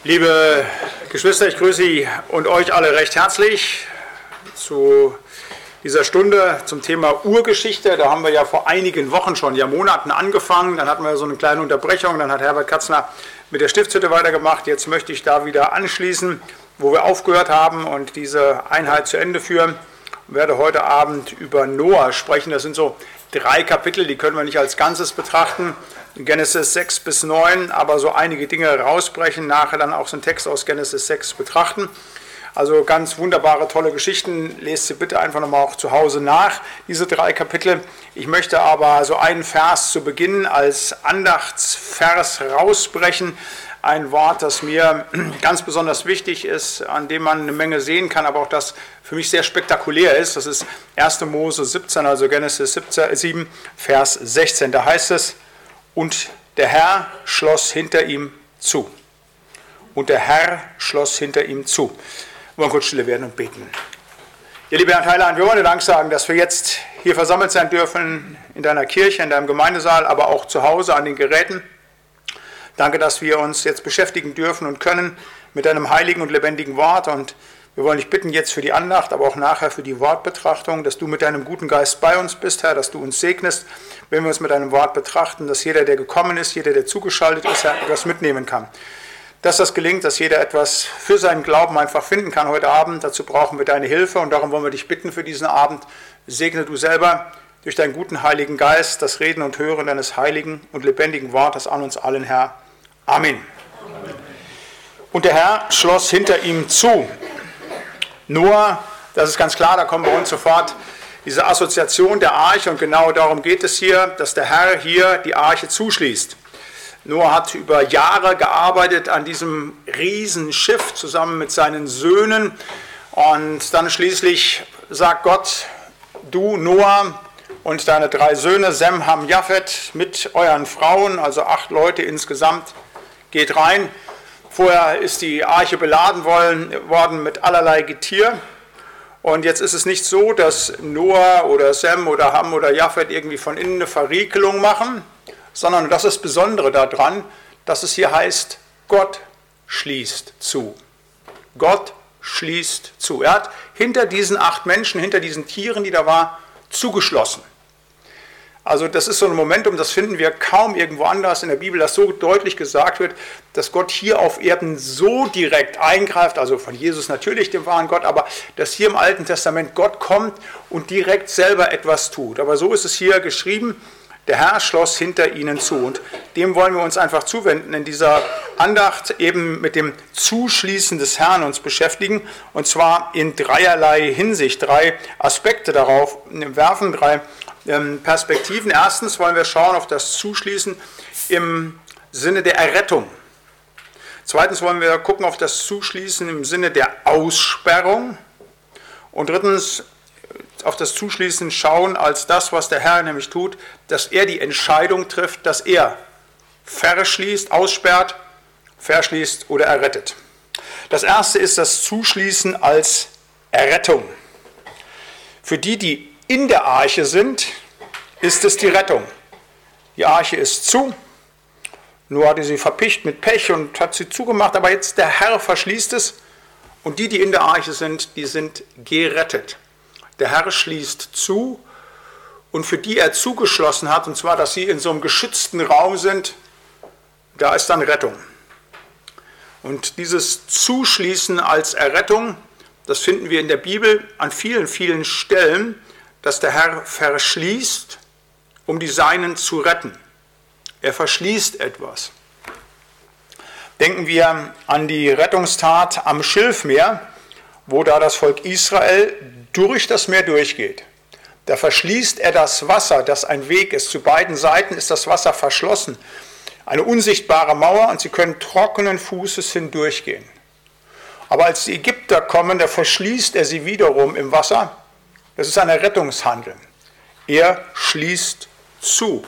Liebe Geschwister, ich grüße Sie und euch alle recht herzlich zu dieser Stunde zum Thema Urgeschichte. Da haben wir ja vor einigen Wochen schon, ja Monaten angefangen. Dann hatten wir so eine kleine Unterbrechung. Dann hat Herbert Katzner mit der Stiftshütte weitergemacht. Jetzt möchte ich da wieder anschließen, wo wir aufgehört haben und diese Einheit zu Ende führen. Ich werde heute Abend über Noah sprechen. Das sind so 3 Kapitel, die können wir nicht als Ganzes betrachten. Genesis 6 bis 9, aber so einige Dinge rausbrechen, nachher dann auch so einen Text aus Genesis 6 betrachten. Also ganz wunderbare, tolle Geschichten. Lest sie bitte einfach nochmal auch zu Hause nach, diese 3 Kapitel. Ich möchte aber so einen Vers zu Beginn als Andachtsvers rausbrechen. Ein Wort, das mir ganz besonders wichtig ist, an dem man eine Menge sehen kann, aber auch das für mich sehr spektakulär ist. Das ist 1. Mose 17, also Genesis 7, Vers 16. Da heißt es: Und der Herr schloss hinter ihm zu. Und der Herr schloss hinter ihm zu. Wir wollen kurz stille werden und beten. Ja, lieber Herr Heiland, wir wollen dir Dank sagen, dass wir jetzt hier versammelt sein dürfen, in deiner Kirche, in deinem Gemeindesaal, aber auch zu Hause an den Geräten. Danke, dass wir uns jetzt beschäftigen dürfen und können mit deinem heiligen und lebendigen Wort. Und wir wollen dich bitten jetzt für die Andacht, aber auch nachher für die Wortbetrachtung, dass du mit deinem guten Geist bei uns bist, Herr, dass du uns segnest, wenn wir uns mit deinem Wort betrachten, dass jeder, der gekommen ist, jeder, der zugeschaltet ist, Herr, etwas mitnehmen kann. Dass das gelingt, dass jeder etwas für seinen Glauben einfach finden kann heute Abend, dazu brauchen wir deine Hilfe und darum wollen wir dich bitten für diesen Abend. Segne du selber durch deinen guten Heiligen Geist das Reden und Hören deines heiligen und lebendigen Wortes an uns allen, Herr. Amen. Und der Herr schloss hinter ihm zu. Noah, das ist ganz klar, da kommt bei uns sofort diese Assoziation der Arche und genau darum geht es hier, dass der Herr hier die Arche zuschließt. Noah hat über Jahre gearbeitet an diesem Riesenschiff zusammen mit seinen Söhnen und dann schließlich sagt Gott: Du, Noah, und deine 3 Söhne, Sem, Ham, Japhet, mit euren Frauen, also 8 Leute insgesamt, geht rein. Vorher ist die Arche beladen worden mit allerlei Getier. Und jetzt ist es nicht so, dass Noah oder Sem oder Ham oder Japhet irgendwie von innen eine Verriegelung machen, sondern das ist das Besondere daran, dass es hier heißt, Gott schließt zu. Gott schließt zu. Er hat hinter diesen 8 Menschen, hinter diesen Tieren, die da waren, zugeschlossen. Also das ist so ein Momentum, das finden wir kaum irgendwo anders in der Bibel, dass so deutlich gesagt wird, dass Gott hier auf Erden so direkt eingreift, also von Jesus natürlich, dem wahren Gott, aber dass hier im Alten Testament Gott kommt und direkt selber etwas tut. Aber so ist es hier geschrieben, der Herr schloss hinter ihnen zu und dem wollen wir uns einfach zuwenden, in dieser Andacht eben mit dem Zuschließen des Herrn uns beschäftigen und zwar in dreierlei Hinsicht, 3 Aspekte darauf werfen, 3 Perspektiven. Erstens wollen wir schauen auf das Zuschließen im Sinne der Errettung. Zweitens wollen wir gucken auf das Zuschließen im Sinne der Aussperrung. Und drittens auf das Zuschließen schauen als das, was der Herr nämlich tut, dass er die Entscheidung trifft, dass er verschließt, aussperrt, verschließt oder errettet. Das erste ist das Zuschließen als Errettung. Für die, die in der Arche sind, ist es die Rettung. Die Arche ist zu. Noah hatte sie verpicht mit Pech und hat sie zugemacht, aber jetzt der Herr verschließt es und die, die in der Arche sind, die sind gerettet. Der Herr schließt zu und für die er zugeschlossen hat, und zwar, dass sie in so einem geschützten Raum sind, da ist dann Rettung. Und dieses Zuschließen als Errettung, das finden wir in der Bibel an vielen, vielen Stellen, dass der Herr verschließt, um die Seinen zu retten. Er verschließt etwas. Denken wir an die Rettungstat am Schilfmeer, wo da das Volk Israel durch das Meer durchgeht. Da verschließt er das Wasser, das ein Weg ist. Zu beiden Seiten ist das Wasser verschlossen. Eine unsichtbare Mauer und sie können trockenen Fußes hindurchgehen. Aber als die Ägypter kommen, da verschließt er sie wiederum im Wasser. Das ist ein Rettungshandeln. Er schließt zu.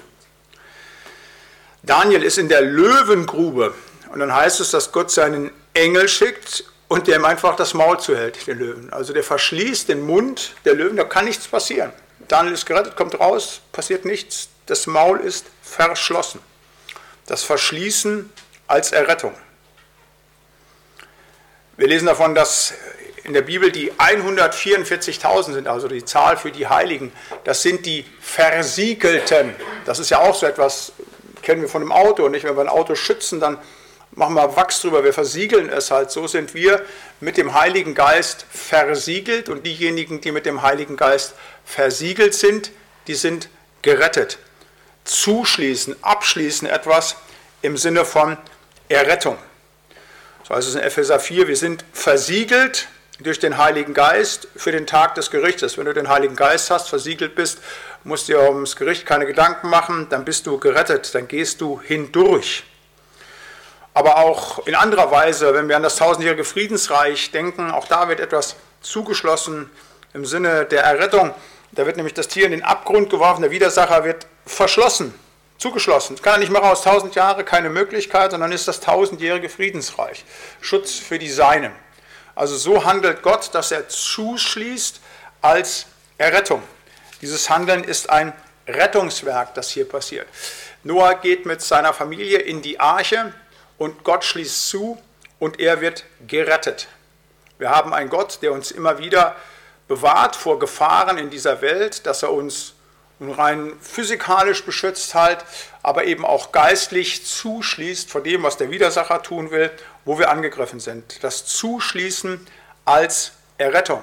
Daniel ist in der Löwengrube und dann heißt es, dass Gott seinen Engel schickt und der ihm einfach das Maul zuhält, den Löwen. Also der verschließt den Mund der Löwen, da kann nichts passieren. Daniel ist gerettet, kommt raus, passiert nichts, das Maul ist verschlossen. Das Verschließen als Errettung. Wir lesen davon, dass in der Bibel die 144.000 sind, also die Zahl für die Heiligen. Das sind die Versiegelten. Das ist ja auch so etwas, kennen wir von dem Auto. Nicht? Wenn wir ein Auto schützen, dann machen wir Wachs drüber, wir versiegeln es halt. So sind wir mit dem Heiligen Geist versiegelt und diejenigen, die mit dem Heiligen Geist versiegelt sind, die sind gerettet. Zuschließen, abschließen etwas im Sinne von Errettung. So heißt es in Epheser 4, wir sind versiegelt durch den Heiligen Geist für den Tag des Gerichtes. Wenn du den Heiligen Geist hast, versiegelt bist, musst dir ums Gericht keine Gedanken machen, dann bist du gerettet, dann gehst du hindurch. Aber auch in anderer Weise, wenn wir an das tausendjährige Friedensreich denken, auch da wird etwas zugeschlossen im Sinne der Errettung. Da wird nämlich das Tier in den Abgrund geworfen, der Widersacher wird verschlossen, zugeschlossen. Es kann er nicht mehr raus, 1000 Jahre, keine Möglichkeit, sondern ist das tausendjährige Friedensreich. Schutz für die Seinen. Also so handelt Gott, dass er zuschließt als Errettung. Dieses Handeln ist ein Rettungswerk, das hier passiert. Noah geht mit seiner Familie in die Arche und Gott schließt zu und er wird gerettet. Wir haben einen Gott, der uns immer wieder bewahrt vor Gefahren in dieser Welt, dass er uns rein physikalisch beschützt halt, aber eben auch geistlich zuschließt vor dem, was der Widersacher tun will, wo wir angegriffen sind. Das Zuschließen als Errettung.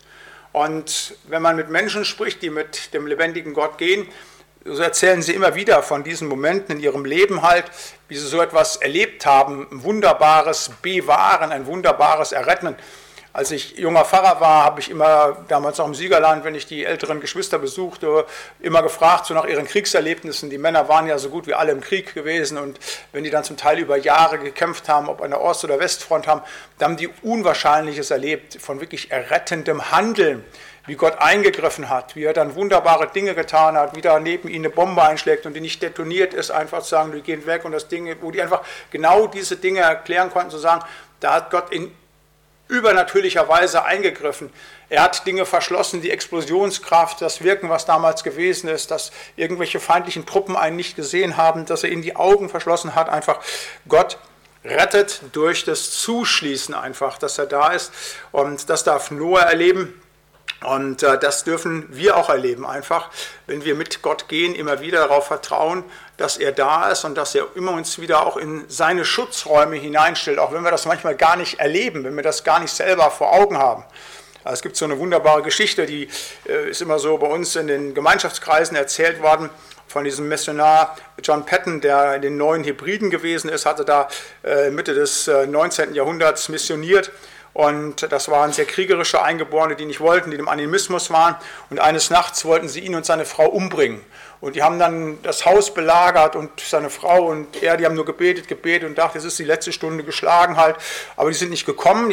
Und wenn man mit Menschen spricht, die mit dem lebendigen Gott gehen, so erzählen sie immer wieder von diesen Momenten in ihrem Leben halt, wie sie so etwas erlebt haben, ein wunderbares Bewahren, ein wunderbares Erretten. Als ich junger Pfarrer war, habe ich immer, damals auch im Siegerland, wenn ich die älteren Geschwister besuchte, immer gefragt, so nach ihren Kriegserlebnissen. Die Männer waren ja so gut wie alle im Krieg gewesen und wenn die dann zum Teil über Jahre gekämpft haben, ob an der Ost- oder Westfront haben, dann haben die Unwahrscheinliches erlebt von wirklich errettendem Handeln, wie Gott eingegriffen hat, wie er dann wunderbare Dinge getan hat, wie da neben ihnen eine Bombe einschlägt und die nicht detoniert ist, einfach zu sagen, die gehen weg und das Ding, wo die einfach genau diese Dinge erklären konnten, zu sagen, da hat Gott in übernatürlicher Weise eingegriffen. Er hat Dinge verschlossen, die Explosionskraft, das Wirken, was damals gewesen ist, dass irgendwelche feindlichen Truppen einen nicht gesehen haben, dass er ihnen die Augen verschlossen hat. Einfach Gott rettet durch das Zuschließen einfach, dass er da ist. Und das darf Noah erleben. Und das dürfen wir auch erleben, einfach, wenn wir mit Gott gehen, immer wieder darauf vertrauen, dass er da ist und dass er immer uns wieder auch in seine Schutzräume hineinstellt, auch wenn wir das manchmal gar nicht erleben, wenn wir das gar nicht selber vor Augen haben. Also es gibt so eine wunderbare Geschichte, die ist immer so bei uns in den Gemeinschaftskreisen erzählt worden, von diesem Missionar John Paton, der in den Neuen Hebriden gewesen ist, hatte da Mitte des 19. Jahrhunderts missioniert. Und das waren sehr kriegerische Eingeborene, die nicht wollten, die dem Animismus waren. Und eines Nachts wollten sie ihn und seine Frau umbringen. Und die haben dann das Haus belagert und seine Frau und er, die haben nur gebetet und dachten, es ist die letzte Stunde geschlagen halt. Aber die sind nicht gekommen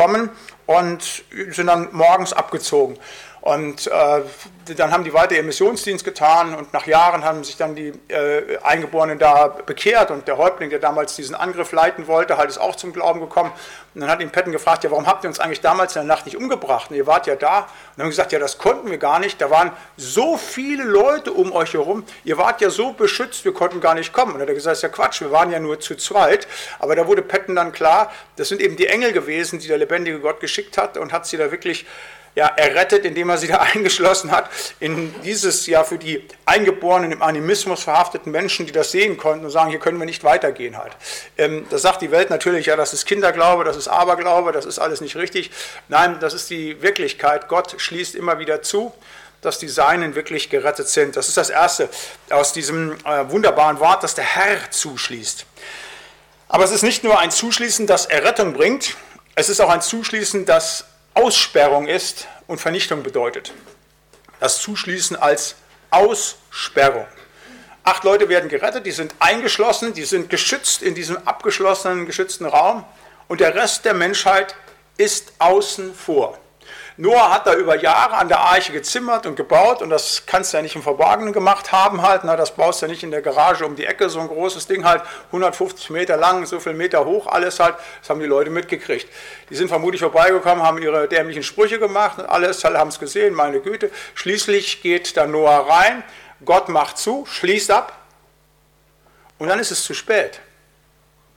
und sind dann morgens abgezogen. Und dann haben die weiter ihren Missionsdienst getan und nach Jahren haben sich dann die Eingeborenen da bekehrt und der Häuptling, der damals diesen Angriff leiten wollte, halt ist auch zum Glauben gekommen. Und dann hat ihn Paton gefragt, ja, warum habt ihr uns eigentlich damals in der Nacht nicht umgebracht? Und ihr wart ja da. Und dann haben gesagt, ja, das konnten wir gar nicht. Da waren so viele Leute um euch herum. Ihr wart ja so beschützt, wir konnten gar nicht kommen. Und dann hat er gesagt, das ist ja Quatsch, wir waren ja nur zu zweit. Aber da wurde Paton dann klar, das sind eben die Engel gewesen, die der lebendige Gott geschickt hat und hat sie da wirklich errettet, indem er sie da eingeschlossen hat, in dieses für die Eingeborenen im Animismus verhafteten Menschen, die das sehen konnten und sagen, hier können wir nicht weitergehen halt. Das sagt die Welt natürlich, ja, das ist Kinderglaube, das ist Aberglaube, das ist alles nicht richtig. Nein, das ist die Wirklichkeit. Gott schließt immer wieder zu, dass die Seinen wirklich gerettet sind. Das ist das Erste aus diesem wunderbaren Wort, das der Herr zuschließt. Aber es ist nicht nur ein Zuschließen, das Errettung bringt, es ist auch ein Zuschließen, das Aussperrung ist und Vernichtung bedeutet. Das Zuschließen als Aussperrung. 8 Leute werden gerettet, die sind eingeschlossen, die sind geschützt in diesem abgeschlossenen, geschützten Raum und der Rest der Menschheit ist außen vor. Noah hat da über Jahre an der Arche gezimmert und gebaut und das kannst du ja nicht im Verborgenen gemacht haben halt, das baust du ja nicht in der Garage um die Ecke, so ein großes Ding halt, 150 Meter lang, so viel Meter hoch, alles halt, das haben die Leute mitgekriegt. Die sind vermutlich vorbeigekommen, haben ihre dämlichen Sprüche gemacht und alles, alle haben es gesehen, meine Güte. Schließlich geht da Noah rein, Gott macht zu, schließt ab und dann ist es zu spät.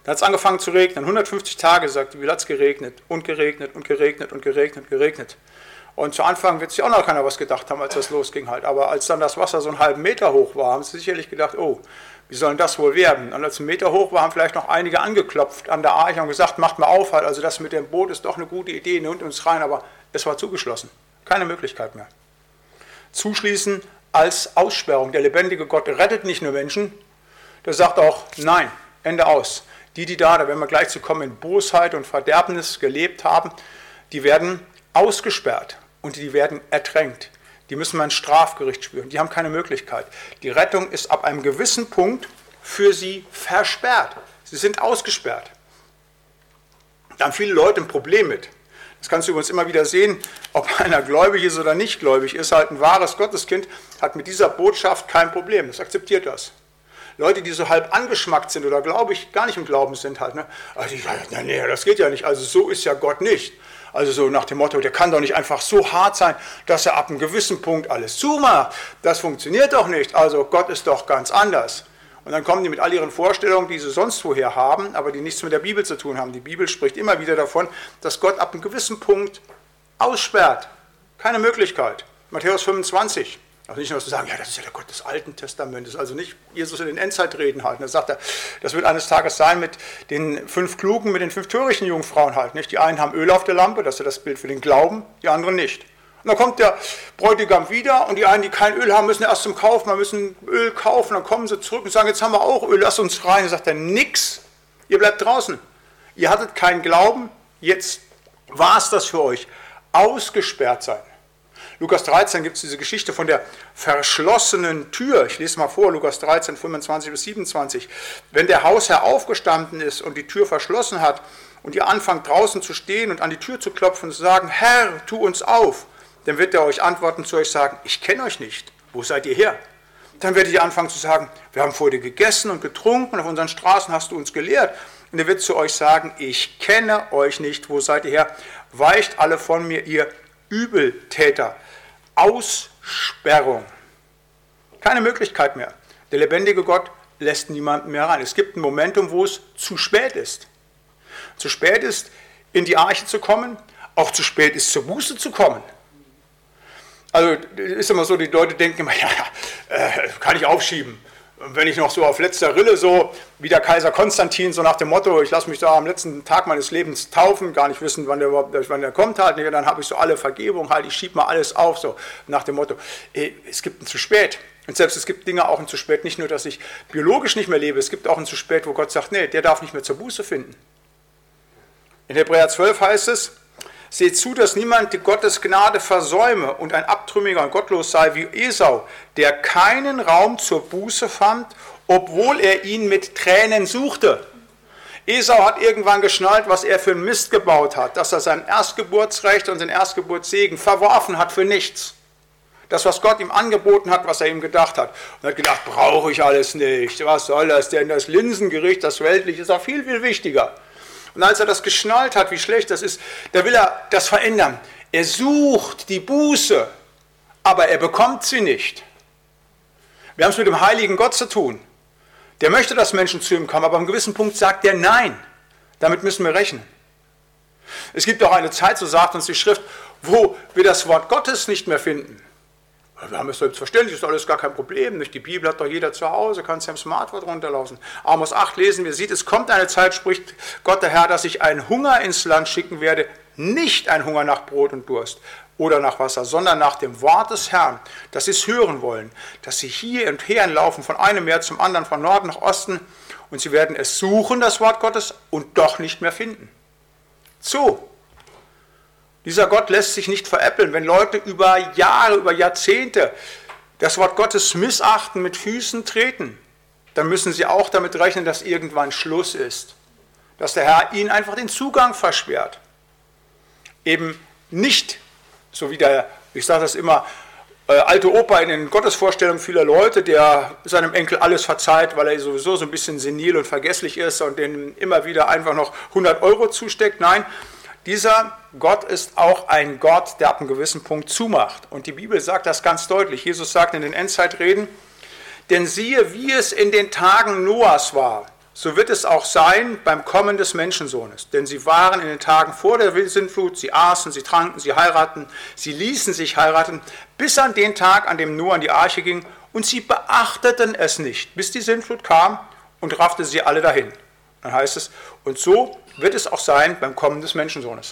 Dann hat es angefangen zu regnen. 150 Tage, sagt die Bibel, hat es geregnet und geregnet und geregnet und geregnet und geregnet. Und zu Anfang wird sich auch noch keiner was gedacht haben, als das losging halt. Aber als dann das Wasser so einen halben Meter hoch war, haben sie sicherlich gedacht, oh, wie soll denn das wohl werden? Und als es 1 Meter hoch war, haben vielleicht noch einige angeklopft an der Arche und gesagt, macht mal auf halt. Also das mit dem Boot ist doch eine gute Idee, nehmt uns rein. Aber es war zugeschlossen. Keine Möglichkeit mehr. Zuschließen als Aussperrung. Der lebendige Gott rettet nicht nur Menschen, der sagt auch, nein, Ende aus. Die da werden wir gleich zu kommen, in Bosheit und Verderbnis gelebt haben, die werden ausgesperrt und die werden ertränkt. Die müssen wir ins Strafgericht spüren. Die haben keine Möglichkeit. Die Rettung ist ab einem gewissen Punkt für sie versperrt. Sie sind ausgesperrt. Da haben viele Leute ein Problem mit. Das kannst du übrigens immer wieder sehen, ob einer gläubig ist oder nicht gläubig ist. Halt ein wahres Gotteskind hat mit dieser Botschaft kein Problem. Das akzeptiert das. Leute, die so halb angeschmackt sind oder glaube ich gar nicht im Glauben sind halt. Ne? Also die sagen, nee, das geht ja nicht. Also so ist ja Gott nicht. Also so nach dem Motto, der kann doch nicht einfach so hart sein, dass er ab einem gewissen Punkt alles zumacht. Das funktioniert doch nicht. Also Gott ist doch ganz anders. Und dann kommen die mit all ihren Vorstellungen, die sie sonst woher haben, aber die nichts mit der Bibel zu tun haben. Die Bibel spricht immer wieder davon, dass Gott ab einem gewissen Punkt aussperrt. Keine Möglichkeit. Matthäus 25. Also nicht nur zu sagen, ja, das ist ja der Gott des Alten Testamentes, also nicht Jesus in den Endzeitreden halten. Da sagt er, das wird eines Tages sein mit den 5 Klugen, mit den 5 törichten Jungfrauen halt. Nicht? Die einen haben Öl auf der Lampe, das ist das Bild für den Glauben, die anderen nicht. Und dann kommt der Bräutigam wieder und die einen, die kein Öl haben, müssen erst zum Kaufen, müssen Öl kaufen, dann kommen sie zurück und sagen, jetzt haben wir auch Öl, lasst uns rein. Dann sagt er, nix, ihr bleibt draußen. Ihr hattet keinen Glauben, jetzt war es das für euch. Ausgesperrt sein. Lukas 13 gibt es diese Geschichte von der verschlossenen Tür. Ich lese mal vor, Lukas 13, 25 bis 27. Wenn der Hausherr aufgestanden ist und die Tür verschlossen hat und ihr anfangt draußen zu stehen und an die Tür zu klopfen und zu sagen, Herr, tu uns auf, dann wird er euch antworten, zu euch sagen, ich kenne euch nicht, wo seid ihr her? Dann werdet ihr anfangen zu sagen, wir haben vor dir gegessen und getrunken und auf unseren Straßen hast du uns gelehrt. Und er wird zu euch sagen, ich kenne euch nicht, wo seid ihr her? Weicht alle von mir, ihr Übeltäter. Aussperrung. Keine Möglichkeit mehr. Der lebendige Gott lässt niemanden mehr rein. Es gibt ein Momentum, wo es zu spät ist. Zu spät ist, in die Arche zu kommen, auch zu spät ist, zur Buße zu kommen. Also ist immer so, die Leute denken immer, ja, kann ich aufschieben. Und wenn ich noch so auf letzter Rille, so wie der Kaiser Konstantin, so nach dem Motto, ich lasse mich da am letzten Tag meines Lebens taufen, gar nicht wissen, wann der kommt halt, dann habe ich so alle Vergebung halt, ich schiebe mal alles auf, so nach dem Motto, es gibt ein zu spät. Und selbst es gibt Dinge auch ein zu spät, nicht nur, dass ich biologisch nicht mehr lebe, es gibt auch ein zu spät, wo Gott sagt, nee, der darf nicht mehr zur Buße finden. In Hebräer 12 heißt es, seht zu, dass niemand die Gottes Gnade versäume und ein Abtrünniger und gottlos sei wie Esau, der keinen Raum zur Buße fand, obwohl er ihn mit Tränen suchte. Esau hat irgendwann geschnallt, was er für einen Mist gebaut hat, dass er sein Erstgeburtsrecht und den Erstgeburtssegen verworfen hat für nichts. Das, was Gott ihm angeboten hat, was er ihm gedacht hat. Und er hat gedacht, brauche ich alles nicht, was soll das denn, das Linsengericht, das Weltliche ist auch viel, viel wichtiger. Und als er das geschnallt hat, wie schlecht das ist, da will er das verändern. Er sucht die Buße, aber er bekommt sie nicht. Wir haben es mit dem heiligen Gott zu tun. Der möchte, dass Menschen zu ihm kommen, aber an einem gewissen Punkt sagt er Nein. Damit müssen wir rechnen. Es gibt auch eine Zeit, so sagt uns die Schrift, wo wir das Wort Gottes nicht mehr finden. Wir haben es selbstverständlich, ist alles gar kein Problem. Die Bibel hat doch jeder zu Hause, kann es ja im Smartphone runterlaufen. Amos 8 lesen wir, sieht, es kommt eine Zeit, spricht Gott der Herr, dass ich einen Hunger ins Land schicken werde, nicht ein Hunger nach Brot und Durst oder nach Wasser, sondern nach dem Wort des Herrn, dass sie es hören wollen, dass sie hier und her laufen, von einem Meer zum anderen, von Norden nach Osten, und sie werden es suchen, das Wort Gottes, und doch nicht mehr finden. So. Dieser Gott lässt sich nicht veräppeln. Wenn Leute über Jahre, über Jahrzehnte das Wort Gottes missachten, mit Füßen treten, dann müssen sie auch damit rechnen, dass irgendwann Schluss ist. Dass der Herr ihnen einfach den Zugang versperrt. Eben nicht, so wie der, ich sage das immer, alte Opa in den Gottesvorstellungen vieler Leute, der seinem Enkel alles verzeiht, weil er sowieso so ein bisschen senil und vergesslich ist und denen immer wieder einfach noch 100 € zusteckt. Nein, dieser Gott ist auch ein Gott, der ab einem gewissen Punkt zumacht. Und die Bibel sagt das ganz deutlich. Jesus sagt in den Endzeitreden, denn siehe, wie es in den Tagen Noahs war, so wird es auch sein beim Kommen des Menschensohnes. Denn sie waren in den Tagen vor der Sintflut, sie aßen, sie tranken, sie heiraten, sie ließen sich heiraten, bis an den Tag, an dem Noah an die Arche ging, und sie beachteten es nicht, bis die Sintflut kam und raffte sie alle dahin. Dann heißt es, und so wird es auch sein beim Kommen des Menschensohnes.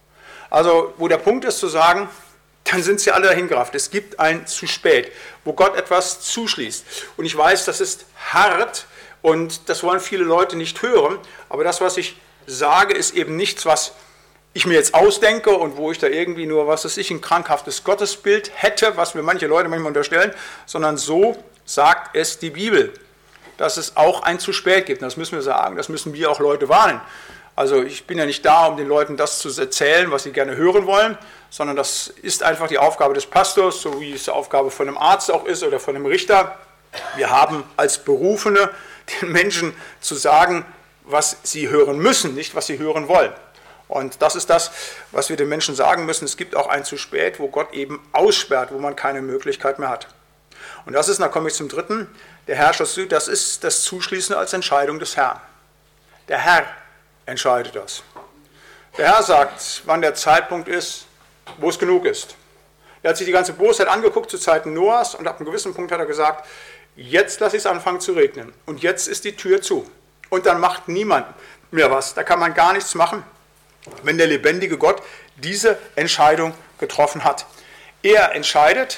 Also, wo der Punkt ist zu sagen, dann sind sie alle dahin gerafft. Es gibt ein zu spät, wo Gott etwas zuschließt. Und ich weiß, das ist hart und das wollen viele Leute nicht hören, aber das, was ich sage, ist eben nichts, was ich mir jetzt ausdenke und wo ich da irgendwie nur, was weiß ich, ein krankhaftes Gottesbild hätte, was mir manche Leute manchmal unterstellen, sondern so sagt es die Bibel, dass es auch ein zu spät gibt. Und das müssen wir sagen, das müssen wir auch Leute warnen. Also ich bin ja nicht da, um den Leuten das zu erzählen, was sie gerne hören wollen, sondern das ist einfach die Aufgabe des Pastors, so wie es die Aufgabe von einem Arzt auch ist oder von einem Richter. Wir haben als Berufene den Menschen zu sagen, was sie hören müssen, nicht was sie hören wollen. Und das ist das, was wir den Menschen sagen müssen. Es gibt auch ein zu spät, wo Gott eben aussperrt, wo man keine Möglichkeit mehr hat. Und das ist, da komme ich zum dritten, der Herrscher, das ist das Zuschließen als Entscheidung des Herrn. Der Herr entscheidet das. Der Herr sagt, wann der Zeitpunkt ist, wo es genug ist. Er hat sich die ganze Bosheit angeguckt zu Zeiten Noahs und ab einem gewissen Punkt hat er gesagt, jetzt lasse ich es anfangen zu regnen und jetzt ist die Tür zu. Und dann macht niemand mehr was, da kann man gar nichts machen, wenn der lebendige Gott diese Entscheidung getroffen hat. Er entscheidet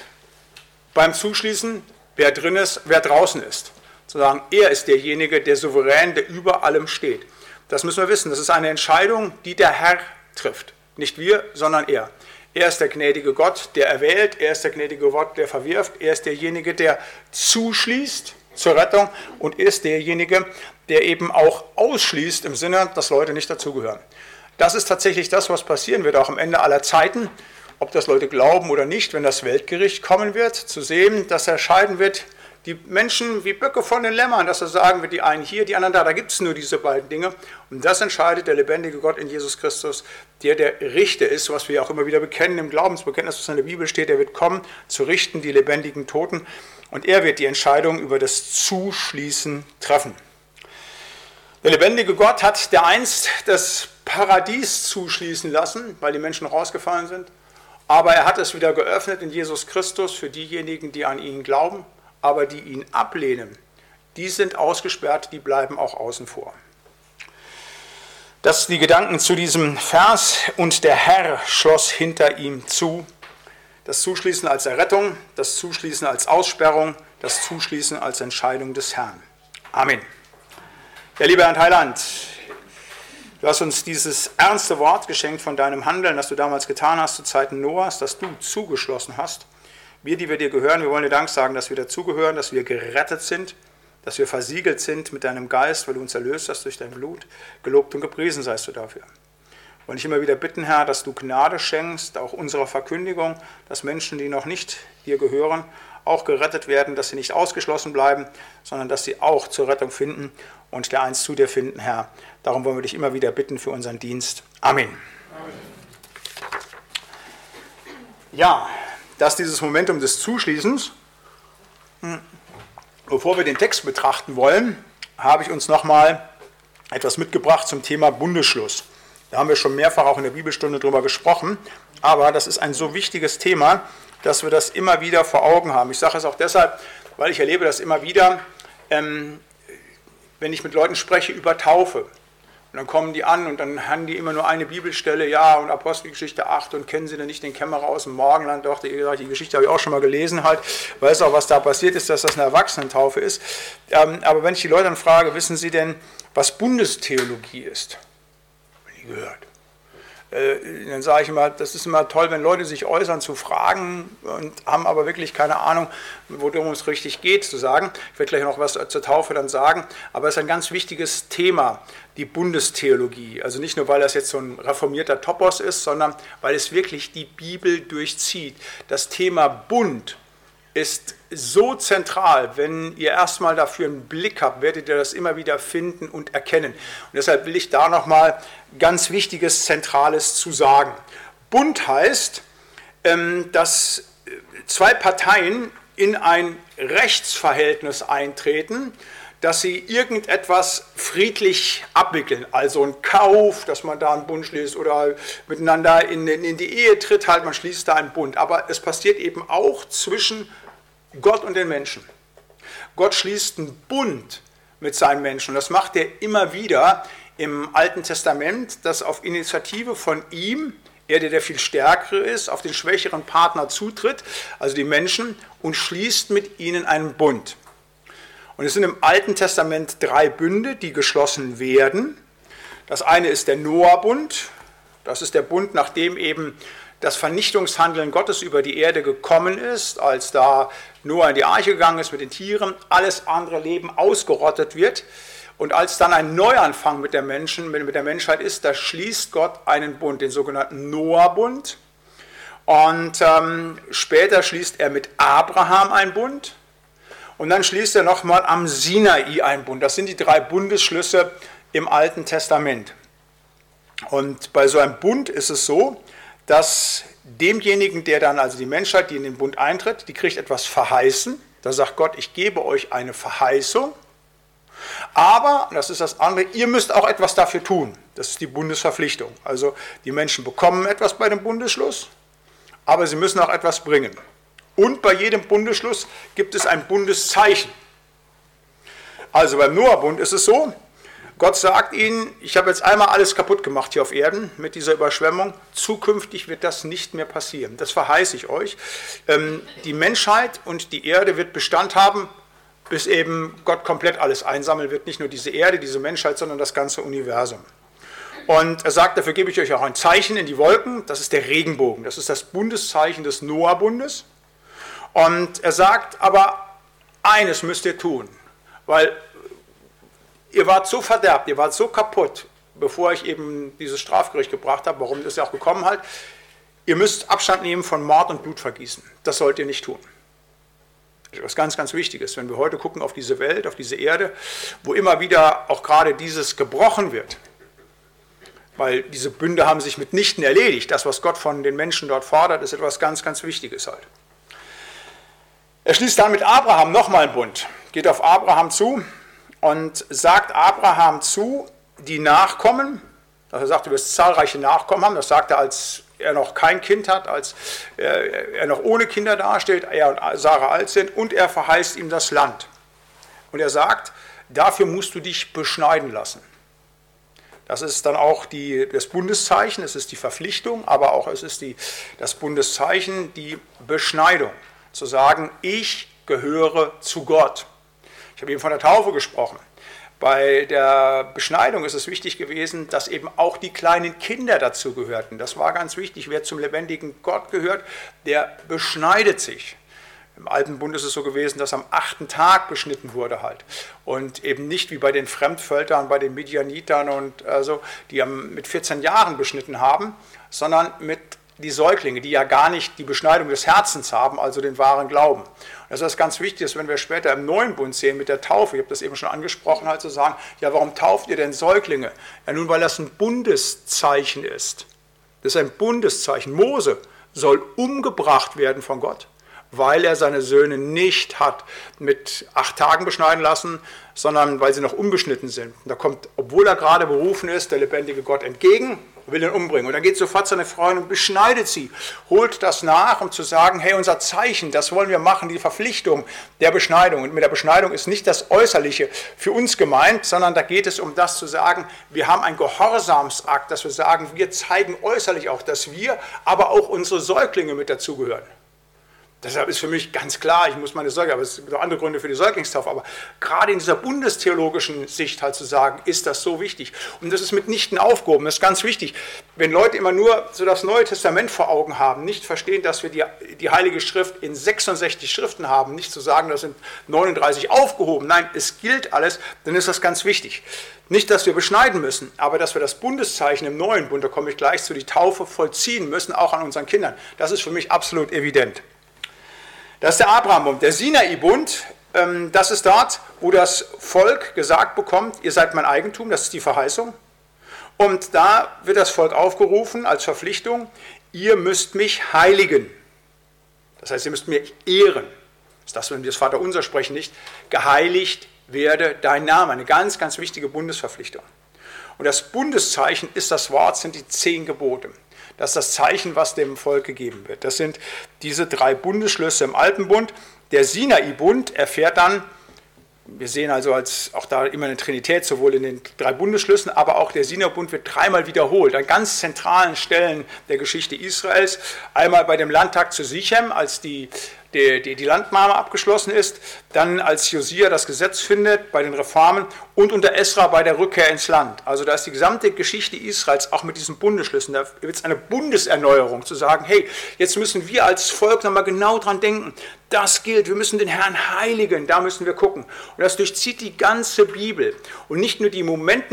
beim Zuschließen, wer drin ist, wer draußen ist. Zu sagen, er ist derjenige, der souverän, der über allem steht. Das müssen wir wissen, das ist eine Entscheidung, die der Herr trifft. Nicht wir, sondern er. Er ist der gnädige Gott, der erwählt, er ist der gnädige Gott, der verwirft, er ist derjenige, der zuschließt zur Rettung und er ist derjenige, der eben auch ausschließt im Sinne, dass Leute nicht dazugehören. Das ist tatsächlich das, was passieren wird, auch am Ende aller Zeiten, ob das Leute glauben oder nicht, wenn das Weltgericht kommen wird, zu sehen, dass er scheiden wird, die Menschen wie Böcke von den Lämmern, dass er sagen wird, die einen hier, die anderen da gibt es nur diese beiden Dinge. Und das entscheidet der lebendige Gott in Jesus Christus, der Richter ist, was wir auch immer wieder bekennen im Glaubensbekenntnis, was in der Bibel steht, er wird kommen, zu richten die lebendigen Toten und er wird die Entscheidung über das Zuschließen treffen. Der lebendige Gott hat dereinst das Paradies zuschließen lassen, weil die Menschen rausgefallen sind, aber er hat es wieder geöffnet in Jesus Christus für diejenigen, die an ihn glauben. Aber die ihn ablehnen, die sind ausgesperrt, die bleiben auch außen vor. Das sind die Gedanken zu diesem Vers. Und der Herr schloss hinter ihm zu. Das Zuschließen als Errettung, das Zuschließen als Aussperrung, das Zuschließen als Entscheidung des Herrn. Amen. Ja, lieber Herr Heiland, du hast uns dieses ernste Wort geschenkt von deinem Handeln, das du damals getan hast zu Zeiten Noahs, das du zugeschlossen hast. Wir, die wir dir gehören, wir wollen dir Dank sagen, dass wir dazugehören, dass wir gerettet sind, dass wir versiegelt sind mit deinem Geist, weil du uns erlöst hast durch dein Blut. Gelobt und gepriesen seist du dafür. Wir wollen dich immer wieder bitten, Herr, dass du Gnade schenkst, auch unserer Verkündigung, dass Menschen, die noch nicht dir gehören, auch gerettet werden, dass sie nicht ausgeschlossen bleiben, sondern dass sie auch zur Rettung finden und der einst zu dir finden, Herr. Darum wollen wir dich immer wieder bitten für unseren Dienst. Amen. Amen. Ja, das ist dieses Momentum des Zuschließens. Bevor wir den Text betrachten wollen, habe ich uns nochmal etwas mitgebracht zum Thema Bundesschluss. Da haben wir schon mehrfach auch in der Bibelstunde drüber gesprochen, aber das ist ein so wichtiges Thema, dass wir das immer wieder vor Augen haben. Ich sage es auch deshalb, weil ich erlebe das immer wieder, wenn ich mit Leuten spreche über Taufe. Und dann kommen die an und dann haben die immer nur eine Bibelstelle, ja, und Apostelgeschichte 8 und kennen sie denn nicht den Kämmerer aus dem Morgenland? Doch, die Geschichte habe ich auch schon mal gelesen halt, weiß auch, was da passiert ist, dass das eine Erwachsenentaufe ist. Aber wenn ich die Leute dann frage, wissen sie denn, was Bundestheologie ist? Wenn die gehört. Dann sage ich immer, das ist immer toll, wenn Leute sich äußern zu Fragen und haben aber wirklich keine Ahnung, worum es richtig geht, zu sagen. Ich werde gleich noch was zur Taufe dann sagen, aber es ist ein ganz wichtiges Thema, die Bundestheologie. Also nicht nur, weil das jetzt so ein reformierter Topos ist, sondern weil es wirklich die Bibel durchzieht. Das Thema Bund ist so zentral, wenn ihr erstmal dafür einen Blick habt, werdet ihr das immer wieder finden und erkennen. Und deshalb will ich da nochmal ganz Wichtiges, Zentrales zu sagen. Bund heißt, dass zwei Parteien in ein Rechtsverhältnis eintreten, dass sie irgendetwas friedlich abwickeln, also ein Kauf, dass man da einen Bund schließt oder miteinander in die Ehe tritt, halt, man schließt da einen Bund. Aber es passiert eben auch zwischen Gott und den Menschen. Gott schließt einen Bund mit seinen Menschen und das macht er immer wieder im Alten Testament, dass auf Initiative von ihm, er, der viel Stärkere ist, auf den schwächeren Partner zutritt, also die Menschen, und schließt mit ihnen einen Bund. Und es sind im Alten Testament 3 Bünde, die geschlossen werden. Das eine ist der Noah-Bund. Das ist der Bund, nachdem eben das Vernichtungshandeln Gottes über die Erde gekommen ist, als da Noah in die Arche gegangen ist mit den Tieren, alles andere Leben ausgerottet wird. Und als dann ein Neuanfang mit der Menschheit ist, da schließt Gott einen Bund, den sogenannten Noah-Bund. Und später schließt er mit Abraham einen Bund. Und dann schließt er nochmal am Sinai einen Bund. Das sind die 3 Bundesschlüsse im Alten Testament. Und bei so einem Bund ist es so, dass demjenigen, der dann, also die Menschheit, die in den Bund eintritt, die kriegt etwas verheißen. Da sagt Gott, ich gebe euch eine Verheißung. Aber, das ist das andere, ihr müsst auch etwas dafür tun. Das ist die Bundesverpflichtung. Also die Menschen bekommen etwas bei dem Bundesschluss, aber sie müssen auch etwas bringen. Und bei jedem Bundesschluss gibt es ein Bundeszeichen. Also beim Noah-Bund ist es so, Gott sagt ihnen, ich habe jetzt einmal alles kaputt gemacht hier auf Erden mit dieser Überschwemmung, zukünftig wird das nicht mehr passieren. Das verheiße ich euch. Die Menschheit und die Erde wird Bestand haben, bis eben Gott komplett alles einsammeln wird, nicht nur diese Erde, diese Menschheit, sondern das ganze Universum. Und er sagt, dafür gebe ich euch auch ein Zeichen in die Wolken, das ist der Regenbogen, das ist das Bundeszeichen des Noah-Bundes. Und er sagt, aber eines müsst ihr tun, weil ihr wart so verderbt, ihr wart so kaputt, bevor ich eben dieses Strafgericht gebracht habe, warum das ja auch gekommen hat, ihr müsst Abstand nehmen von Mord und Blutvergießen. Das sollt ihr nicht tun. Das ist was ganz, ganz Wichtiges, wenn wir heute gucken auf diese Welt, auf diese Erde, wo immer wieder auch gerade dieses gebrochen wird. Weil diese Bünde haben sich mitnichten erledigt. Das, was Gott von den Menschen dort fordert, ist etwas ganz, ganz Wichtiges halt. Er schließt dann mit Abraham nochmal einen Bund, geht auf Abraham zu und sagt Abraham zu, die Nachkommen, also er sagt, du wirst zahlreiche Nachkommen haben, das sagt er, als er noch kein Kind hat, als er noch ohne Kinder dasteht, er und Sarah alt sind, und er verheißt ihm das Land. Und er sagt, dafür musst du dich beschneiden lassen. Das ist dann auch das Bundeszeichen, es ist die Verpflichtung, aber auch es ist das Bundeszeichen, die Beschneidung. Zu sagen, ich gehöre zu Gott. Ich habe eben von der Taufe gesprochen. Bei der Beschneidung ist es wichtig gewesen, dass eben auch die kleinen Kinder dazu gehörten. Das war ganz wichtig. Wer zum lebendigen Gott gehört, der beschneidet sich. Im Alten Bund ist es so gewesen, dass am 8. Tag beschnitten wurde halt. Und eben nicht wie bei den Fremdvölkern, bei den Midianitern und die mit 14 Jahren beschnitten haben, sondern mit die Säuglinge, die ja gar nicht die Beschneidung des Herzens haben, also den wahren Glauben. Und das ist ganz wichtig, dass wenn wir später im Neuen Bund sehen mit der Taufe, ich habe das eben schon angesprochen, halt zu sagen, ja, warum tauft ihr denn Säuglinge? Ja, nun, weil das ein Bundeszeichen ist. Das ist ein Bundeszeichen. Mose soll umgebracht werden von Gott, weil er seine Söhne nicht hat mit 8 Tagen beschneiden lassen, sondern weil sie noch unbeschnitten sind. Und da kommt, obwohl er gerade berufen ist, der lebendige Gott entgegen, will ihn umbringen. Und dann geht sofort seine Freundin und beschneidet sie, holt das nach, um zu sagen, hey, unser Zeichen, das wollen wir machen, die Verpflichtung der Beschneidung. Und mit der Beschneidung ist nicht das Äußerliche für uns gemeint, sondern da geht es um das zu sagen, wir haben einen Gehorsamsakt, dass wir sagen, wir zeigen äußerlich auch, dass wir, aber auch unsere Säuglinge mit dazugehören. Deshalb ist für mich ganz klar, ich muss meine Säuglinge, aber es gibt auch andere Gründe für die Säuglingstaufe, aber gerade in dieser bundestheologischen Sicht halt zu sagen, ist das so wichtig. Und das ist mitnichten aufgehoben, das ist ganz wichtig. Wenn Leute immer nur so das Neue Testament vor Augen haben, nicht verstehen, dass wir die Heilige Schrift in 66 Schriften haben, nicht zu sagen, das sind 39 aufgehoben, nein, es gilt alles, dann ist das ganz wichtig. Nicht, dass wir beschneiden müssen, aber dass wir das Bundeszeichen im Neuen Bund, da komme ich gleich zu, die Taufe vollziehen müssen, auch an unseren Kindern. Das ist für mich absolut evident. Das ist der Abraham-Bund. Der Sinai-Bund, das ist dort, wo das Volk gesagt bekommt, ihr seid mein Eigentum, das ist die Verheißung. Und da wird das Volk aufgerufen als Verpflichtung, ihr müsst mich heiligen. Das heißt, ihr müsst mir ehren. Das ist das, wenn wir das Vaterunser sprechen, nicht? Geheiligt werde dein Name. Eine ganz, ganz wichtige Bundesverpflichtung. Und das Bundeszeichen ist das Wort, sind die 10 Gebote. Das ist das Zeichen, was dem Volk gegeben wird. Das sind diese 3 Bundesschlüsse im Alten Bund. Der Sinai-Bund erfährt dann, wir sehen also auch da immer eine Trinität, sowohl in den 3 Bundesschlüssen, aber auch der Sinai-Bund wird 3-mal wiederholt, an ganz zentralen Stellen der Geschichte Israels. Einmal bei dem Landtag zu Sichem, als die Landnahme abgeschlossen ist, dann als Josia das Gesetz findet bei den Reformen und unter Esra bei der Rückkehr ins Land. Also da ist die gesamte Geschichte Israels auch mit diesen Bundesschlüssen. Da wird es eine Bundeserneuerung, zu sagen, hey, jetzt müssen wir als Volk nochmal genau dran denken. Das gilt, wir müssen den Herrn heiligen, da müssen wir gucken. Und das durchzieht die ganze Bibel. Und nicht nur der Moment,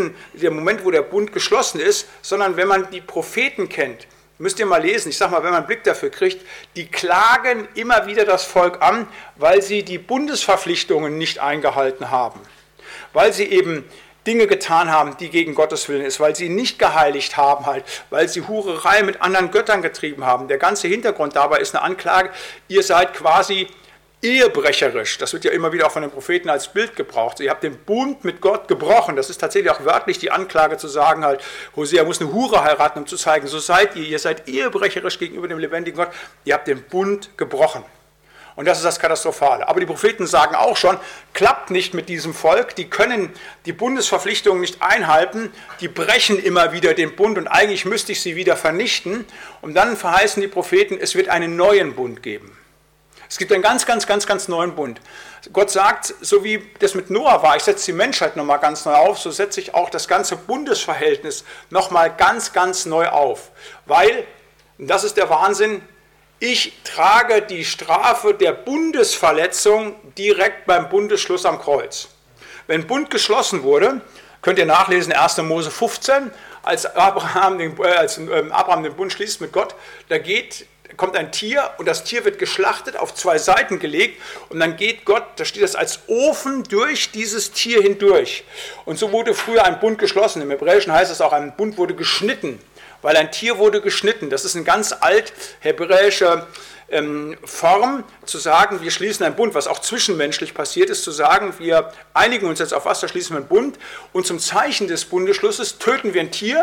wo der Bund geschlossen ist, sondern wenn man die Propheten kennt. Müsst ihr mal lesen, ich sage mal, wenn man einen Blick dafür kriegt, die klagen immer wieder das Volk an, weil sie die Bundesverpflichtungen nicht eingehalten haben. Weil sie eben Dinge getan haben, die gegen Gottes Willen ist, weil sie nicht geheiligt haben, halt, weil sie Hurerei mit anderen Göttern getrieben haben. Der ganze Hintergrund dabei ist eine Anklage, ihr seid quasi ehebrecherisch. Das wird ja immer wieder auch von den Propheten als Bild gebraucht. Ihr habt den Bund mit Gott gebrochen. Das ist tatsächlich auch wörtlich die Anklage zu sagen, halt, Hosea muss eine Hure heiraten, um zu zeigen, so seid ihr seid ehebrecherisch gegenüber dem lebendigen Gott. Ihr habt den Bund gebrochen. Und das ist das Katastrophale. Aber die Propheten sagen auch schon, klappt nicht mit diesem Volk, die können die Bundesverpflichtungen nicht einhalten, die brechen immer wieder den Bund und eigentlich müsste ich sie wieder vernichten. Und dann verheißen die Propheten, es wird einen neuen Bund geben. Es gibt einen ganz, ganz, ganz, ganz neuen Bund. Gott sagt, so wie das mit Noah war, ich setze die Menschheit nochmal ganz neu auf, so setze ich auch das ganze Bundesverhältnis nochmal ganz, ganz neu auf. Weil, und das ist der Wahnsinn, ich trage die Strafe der Bundesverletzung direkt beim Bundesschluss am Kreuz. Wenn Bund geschlossen wurde, könnt ihr nachlesen, 1. Mose 15, als Abraham den Bund schließt mit Gott, da kommt ein Tier und das Tier wird geschlachtet, auf 2 Seiten gelegt und dann geht Gott, da steht das als Ofen durch dieses Tier hindurch. Und so wurde früher ein Bund geschlossen. Im Hebräischen heißt es auch, ein Bund wurde geschnitten, weil ein Tier wurde geschnitten. Das ist eine ganz alt hebräische Form, zu sagen, wir schließen einen Bund, was auch zwischenmenschlich passiert ist, zu sagen, wir einigen uns jetzt auf was, da schließen wir einen Bund und zum Zeichen des Bundesschlusses töten wir ein Tier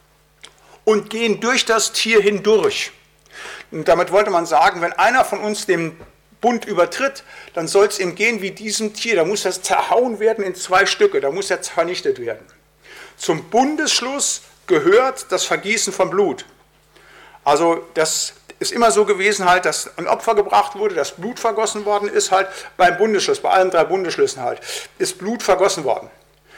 und gehen durch das Tier hindurch. Und damit wollte man sagen, wenn einer von uns den Bund übertritt, dann soll es ihm gehen wie diesem Tier. Da muss das zerhauen werden in 2 Stücke, da muss er vernichtet werden. Zum Bundesschluss gehört das Vergießen von Blut. Also das ist immer so gewesen, halt, dass ein Opfer gebracht wurde, dass Blut vergossen worden ist, halt beim Bundesschluss, bei allen 3 Bundesschlüssen halt, ist Blut vergossen worden.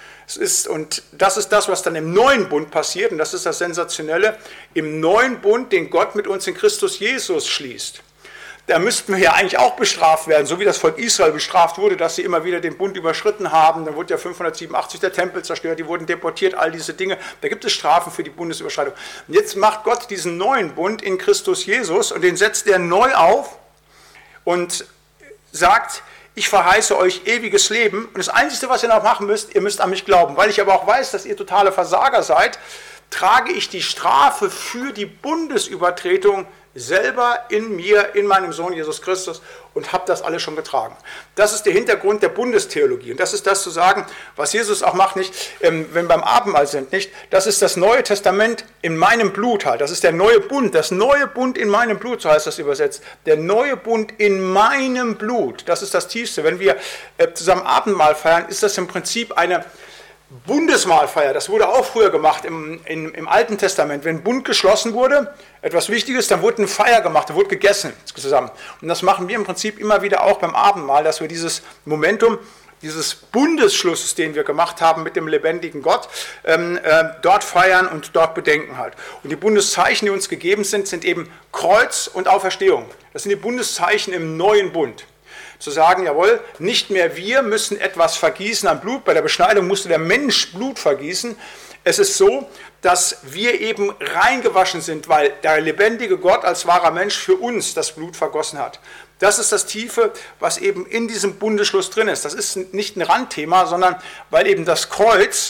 Und das ist das, was dann im neuen Bund passiert, und das ist das Sensationelle, im neuen Bund, den Gott mit uns in Christus Jesus schließt. Da müssten wir ja eigentlich auch bestraft werden, so wie das Volk Israel bestraft wurde, dass sie immer wieder den Bund überschritten haben. Dann wurde ja 587 der Tempel zerstört, die wurden deportiert, all diese Dinge. Da gibt es Strafen für die Bundesüberschreitung. Und jetzt macht Gott diesen neuen Bund in Christus Jesus und den setzt er neu auf und sagt, ich verheiße euch ewiges Leben und das Einzige, was ihr noch machen müsst, ihr müsst an mich glauben. Weil ich aber auch weiß, dass ihr totale Versager seid, trage ich die Strafe für die Bundesübertretung selber in mir, in meinem Sohn Jesus Christus und habe das alles schon getragen. Das ist der Hintergrund der Bundestheologie und das ist das zu sagen, was Jesus auch macht, nicht, wenn wir beim Abendmahl sind, nicht, das ist das Neue Testament in meinem Blut halt, das ist der neue Bund, das neue Bund in meinem Blut, so heißt das übersetzt, der neue Bund in meinem Blut, das ist das Tiefste. Wenn wir zusammen Abendmahl feiern, ist das im Prinzip eine Bundesmahlfeier, das wurde auch früher gemacht im Alten Testament. Wenn Bund geschlossen wurde, etwas Wichtiges, dann wurde eine Feier gemacht, da wurde gegessen zusammen. Und das machen wir im Prinzip immer wieder auch beim Abendmahl, dass wir dieses Momentum, dieses Bundesschlusses, den wir gemacht haben mit dem lebendigen Gott, dort feiern und dort bedenken halt. Und die Bundeszeichen, die uns gegeben sind, sind eben Kreuz und Auferstehung. Das sind die Bundeszeichen im neuen Bund. Zu sagen, jawohl, nicht mehr wir müssen etwas vergießen an Blut, bei der Beschneidung musste der Mensch Blut vergießen. Es ist so, dass wir eben reingewaschen sind, weil der lebendige Gott als wahrer Mensch für uns das Blut vergossen hat. Das ist das Tiefe, was eben in diesem Bundesschluss drin ist. Das ist nicht ein Randthema, sondern weil eben das Kreuz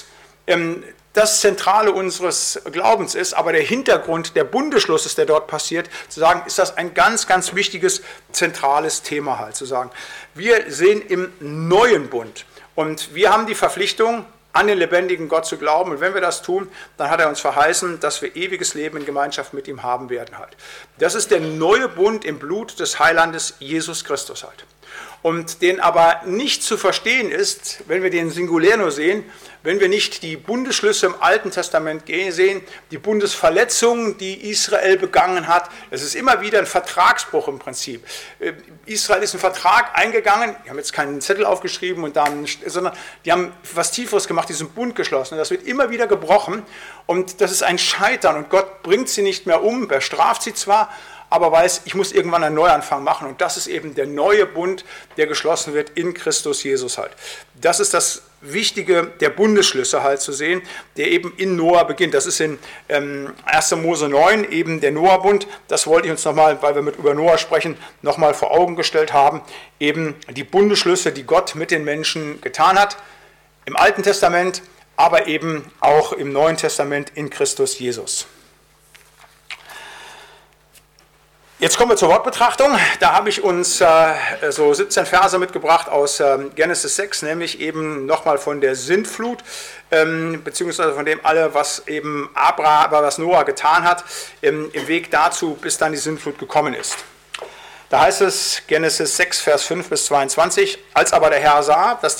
das Zentrale unseres Glaubens ist, aber der Hintergrund der Bundesschlusses, der dort passiert, zu sagen, ist das ein ganz, ganz wichtiges, zentrales Thema halt, zu sagen. Wir sehen im neuen Bund Und wir haben die Verpflichtung, an den lebendigen Gott zu glauben. Und wenn wir das tun, dann hat er uns verheißen, dass wir ewiges Leben in Gemeinschaft mit ihm haben werden halt. Das ist der neue Bund im Blut des Heilandes Jesus Christus halt. Und den aber nicht zu verstehen ist, wenn wir den singulär nur sehen, wenn wir nicht die Bundesschlüsse im Alten Testament sehen, die Bundesverletzungen, die Israel begangen hat. Es ist immer wieder ein Vertragsbruch im Prinzip. Israel ist einen Vertrag eingegangen, die haben jetzt keinen Zettel aufgeschrieben, sondern die haben was Tieferes gemacht, diesen Bund geschlossen. Und das wird immer wieder gebrochen und das ist ein Scheitern und Gott bringt sie nicht mehr um, bestraft sie zwar, aber weiß, ich muss irgendwann einen Neuanfang machen und das ist eben der neue Bund, der geschlossen wird in Christus Jesus halt. Das ist das Wichtige der Bundesschlüsse halt zu sehen, der eben in Noah beginnt. Das ist in 1. Mose 9 eben der Noah-Bund. Das wollte ich uns nochmal, weil wir über Noah sprechen, nochmal vor Augen gestellt haben. Eben die Bundesschlüsse, die Gott mit den Menschen getan hat, im Alten Testament, aber eben auch im Neuen Testament in Christus Jesus. Jetzt kommen wir zur Wortbetrachtung. Da habe ich uns so 17 Verse mitgebracht aus Genesis 6, nämlich eben nochmal von der Sintflut, beziehungsweise von dem alle, was eben was Noah getan hat, im Weg dazu, bis dann die Sintflut gekommen ist. Da heißt es, Genesis 6, Vers 5 bis 22, als aber der Herr sah, dass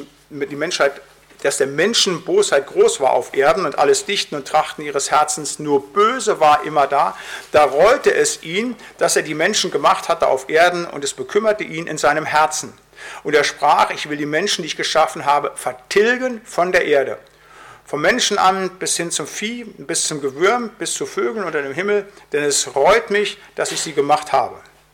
der Menschen Bosheit groß war auf Erden und alles Dichten und Trachten ihres Herzens nur böse war immer da reute es ihn, dass er die Menschen gemacht hatte auf Erden und es bekümmerte ihn in seinem Herzen. Und er sprach, ich will die Menschen, die ich geschaffen habe, vertilgen von der Erde. Vom Menschen an bis hin zum Vieh, bis zum Gewürm, bis zu Vögeln unter dem Himmel, denn es reut mich, dass ich sie gemacht habe.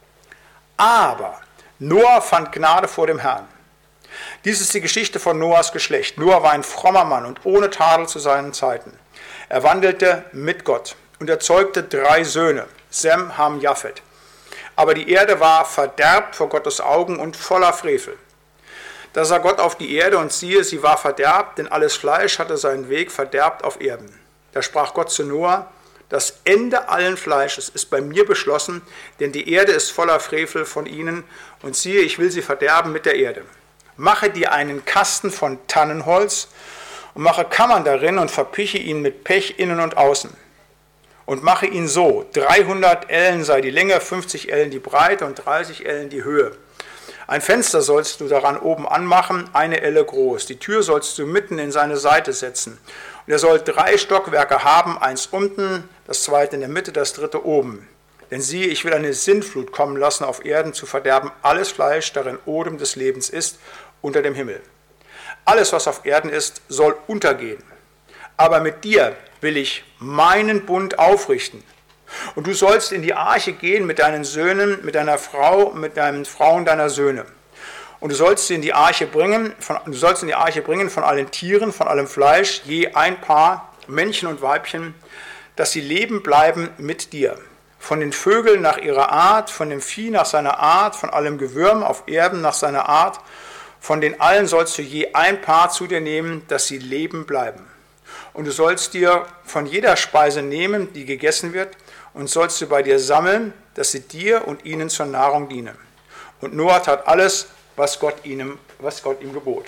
Aber Noah fand Gnade vor dem Herrn. Dies ist die Geschichte von Noahs Geschlecht. Noah war ein frommer Mann und ohne Tadel zu seinen Zeiten. Er wandelte mit Gott und er zeugte 3 Söhne, Sem, Ham, Japhet. Aber die Erde war verderbt vor Gottes Augen und voller Frevel. Da sah Gott auf die Erde und siehe, sie war verderbt, denn alles Fleisch hatte seinen Weg verderbt auf Erden. Da sprach Gott zu Noah, das Ende allen Fleisches ist bei mir beschlossen, denn die Erde ist voller Frevel von ihnen und siehe, ich will sie verderben mit der Erde. Mache dir einen Kasten von Tannenholz und mache Kammern darin und verpiche ihn mit Pech innen und außen. Und mache ihn so, 300 Ellen sei die Länge, 50 Ellen die Breite und 30 Ellen die Höhe. Ein Fenster sollst du daran oben anmachen, 1 Elle groß. Die Tür sollst du mitten in seine Seite setzen. Und er soll 3 Stockwerke haben, 1 unten, das 2. in der Mitte, das 3. oben. Denn siehe, ich will eine Sintflut kommen lassen auf Erden, zu verderben alles Fleisch, darin Odem des Lebens ist, unter dem Himmel. Alles, was auf Erden ist, soll untergehen. Aber mit dir will ich meinen Bund aufrichten. Und du sollst in die Arche gehen mit deinen Söhnen, mit deiner Frau, mit deinen Frauen deiner Söhne. Und du sollst sie in die Arche bringen, von allen Tieren, von allem Fleisch, je ein Paar, Männchen und Weibchen, dass sie leben bleiben mit dir. Von den Vögeln nach ihrer Art, von dem Vieh nach seiner Art, von allem Gewürm auf Erden nach seiner Art, von den allen sollst du je ein Paar zu dir nehmen, dass sie leben bleiben. Und du sollst dir von jeder Speise nehmen, die gegessen wird, und sollst du bei dir sammeln, dass sie dir und ihnen zur Nahrung dienen. Und Noah tat alles, was Gott ihm gebot.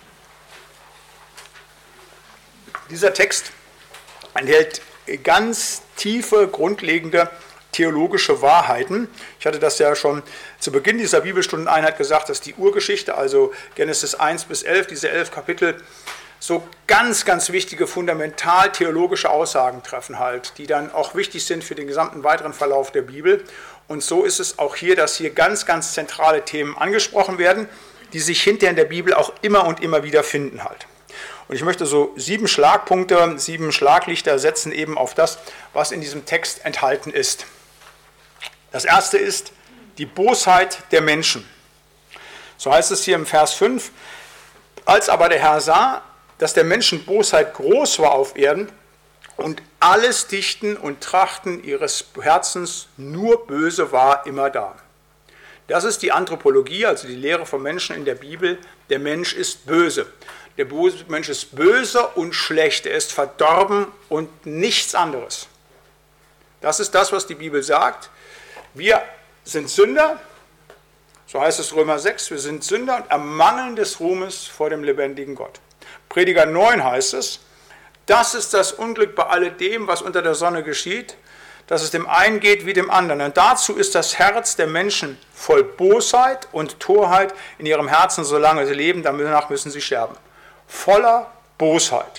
Dieser Text enthält ganz tiefe, grundlegende theologische Wahrheiten. Ich hatte das ja schon zu Beginn dieser Bibelstundeneinheit gesagt, dass die Urgeschichte, also Genesis 1 bis 11, diese 11 Kapitel, so ganz, ganz wichtige, fundamental theologische Aussagen treffen halt, die dann auch wichtig sind für den gesamten weiteren Verlauf der Bibel. Und so ist es auch hier, dass hier ganz, ganz zentrale Themen angesprochen werden, die sich hinterher in der Bibel auch immer und immer wieder finden halt. Und ich möchte so 7 Schlagpunkte, 7 Schlaglichter setzen eben auf das, was in diesem Text enthalten ist. Das erste ist die Bosheit der Menschen. So heißt es hier im Vers 5, als aber der Herr sah, dass der Menschen Bosheit groß war auf Erden und alles Dichten und Trachten ihres Herzens nur böse war immer da. Das ist die Anthropologie, also die Lehre vom Menschen in der Bibel. Der Mensch ist böse. Der Mensch ist böse und schlecht. Er ist verdorben und nichts anderes. Das ist das, was die Bibel sagt. Wir sind Sünder, So heißt es Römer 6, wir sind Sünder und ermangeln des Ruhmes vor dem lebendigen Gott. Prediger 9 heißt es, das ist das Unglück bei alledem, was unter der Sonne geschieht, dass es dem einen geht wie dem anderen. Und dazu ist das Herz der Menschen voll Bosheit und Torheit in ihrem Herzen, solange sie leben, danach müssen sie sterben. Voller Bosheit.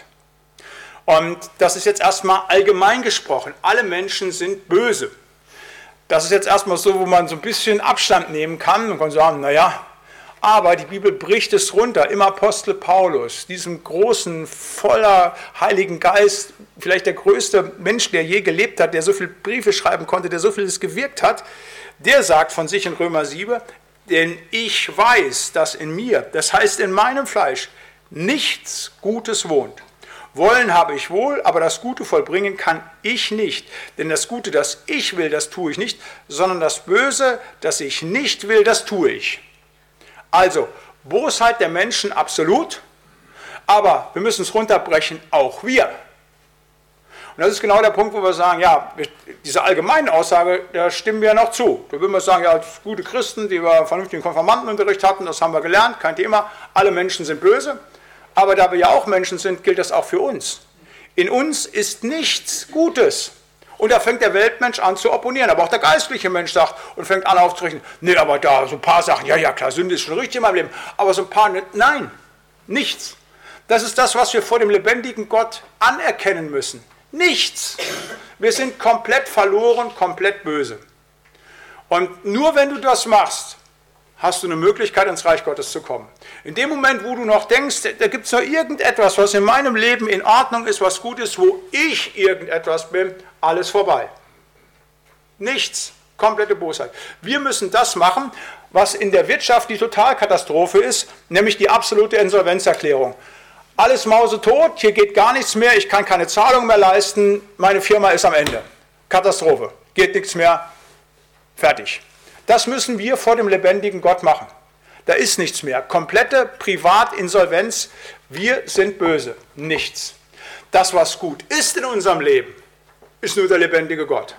Und das ist jetzt erstmal allgemein gesprochen. Alle Menschen sind böse. Das ist jetzt erstmal so, wo man so ein bisschen Abstand nehmen kann und kann sagen, naja, aber die Bibel bricht es runter. Im Apostel Paulus, diesem großen, voller Heiligen Geist, vielleicht der größte Mensch, der je gelebt hat, der so viele Briefe schreiben konnte, der so vieles gewirkt hat, der sagt von sich in Römer 7, denn ich weiß, dass in mir, das heißt in meinem Fleisch, nichts Gutes wohnt. Wollen habe ich wohl, aber das Gute vollbringen kann ich nicht. Denn das Gute, das ich will, das tue ich nicht, sondern das Böse, das ich nicht will, das tue ich. Also, Bosheit der Menschen absolut, aber wir müssen es runterbrechen, auch wir. Und das ist genau der Punkt, wo wir sagen, ja, diese allgemeine Aussage, da stimmen wir noch zu. Da würden wir sagen, ja, als gute Christen, die wir vernünftigen Konfirmandenunterricht hatten, das haben wir gelernt, kein Thema, alle Menschen sind böse. Aber da wir ja auch Menschen sind, gilt das auch für uns. In uns ist nichts Gutes. Und da fängt der Weltmensch an zu opponieren. Aber auch der geistliche Mensch sagt und fängt an aufzurichten, nee, aber da so ein paar Sachen, ja klar, Sünde ist schon richtig in meinem Leben. Aber so ein paar, nein, nichts. Das ist das, was wir vor dem lebendigen Gott anerkennen müssen. Nichts. Wir sind komplett verloren, komplett böse. Und nur wenn du das machst, hast du eine Möglichkeit, ins Reich Gottes zu kommen. In dem Moment, wo du noch denkst, da gibt es noch irgendetwas, was in meinem Leben in Ordnung ist, was gut ist, wo ich irgendetwas bin, alles vorbei. Nichts. Komplette Bosheit. Wir müssen das machen, was in der Wirtschaft die Totalkatastrophe ist, nämlich die absolute Insolvenzerklärung. Alles mausetot, hier geht gar nichts mehr, ich kann keine Zahlung mehr leisten, meine Firma ist am Ende. Katastrophe. Geht nichts mehr. Fertig. Das müssen wir vor dem lebendigen Gott machen. Da ist nichts mehr. Komplette Privatinsolvenz. Wir sind böse. Nichts. Das, was gut ist in unserem Leben, ist nur der lebendige Gott.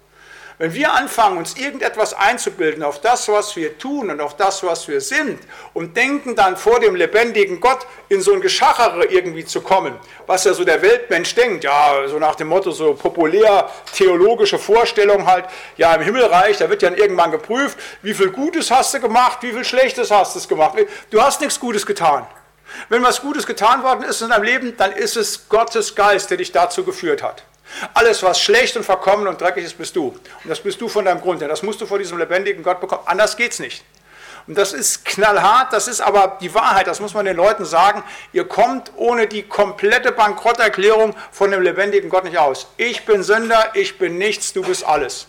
Wenn wir anfangen, uns irgendetwas einzubilden auf das, was wir tun und auf das, was wir sind und denken dann vor dem lebendigen Gott in so ein Geschachere irgendwie zu kommen, was ja so der Weltmensch denkt, ja, so nach dem Motto, so populär theologische Vorstellung halt, ja, im Himmelreich, da wird ja irgendwann geprüft, wie viel Gutes hast du gemacht, wie viel Schlechtes hast du gemacht. Du hast nichts Gutes getan. Wenn was Gutes getan worden ist in deinem Leben, dann ist es Gottes Geist, der dich dazu geführt hat. Alles, was schlecht und verkommen und dreckig ist, bist du. Und das bist du von deinem Grund her. Das musst du vor diesem lebendigen Gott bekommen. Anders geht's nicht. Und das ist knallhart, das ist aber die Wahrheit. Das muss man den Leuten sagen. Ihr kommt ohne die komplette Bankrotterklärung von dem lebendigen Gott nicht aus. Ich bin Sünder, ich bin nichts, du bist alles.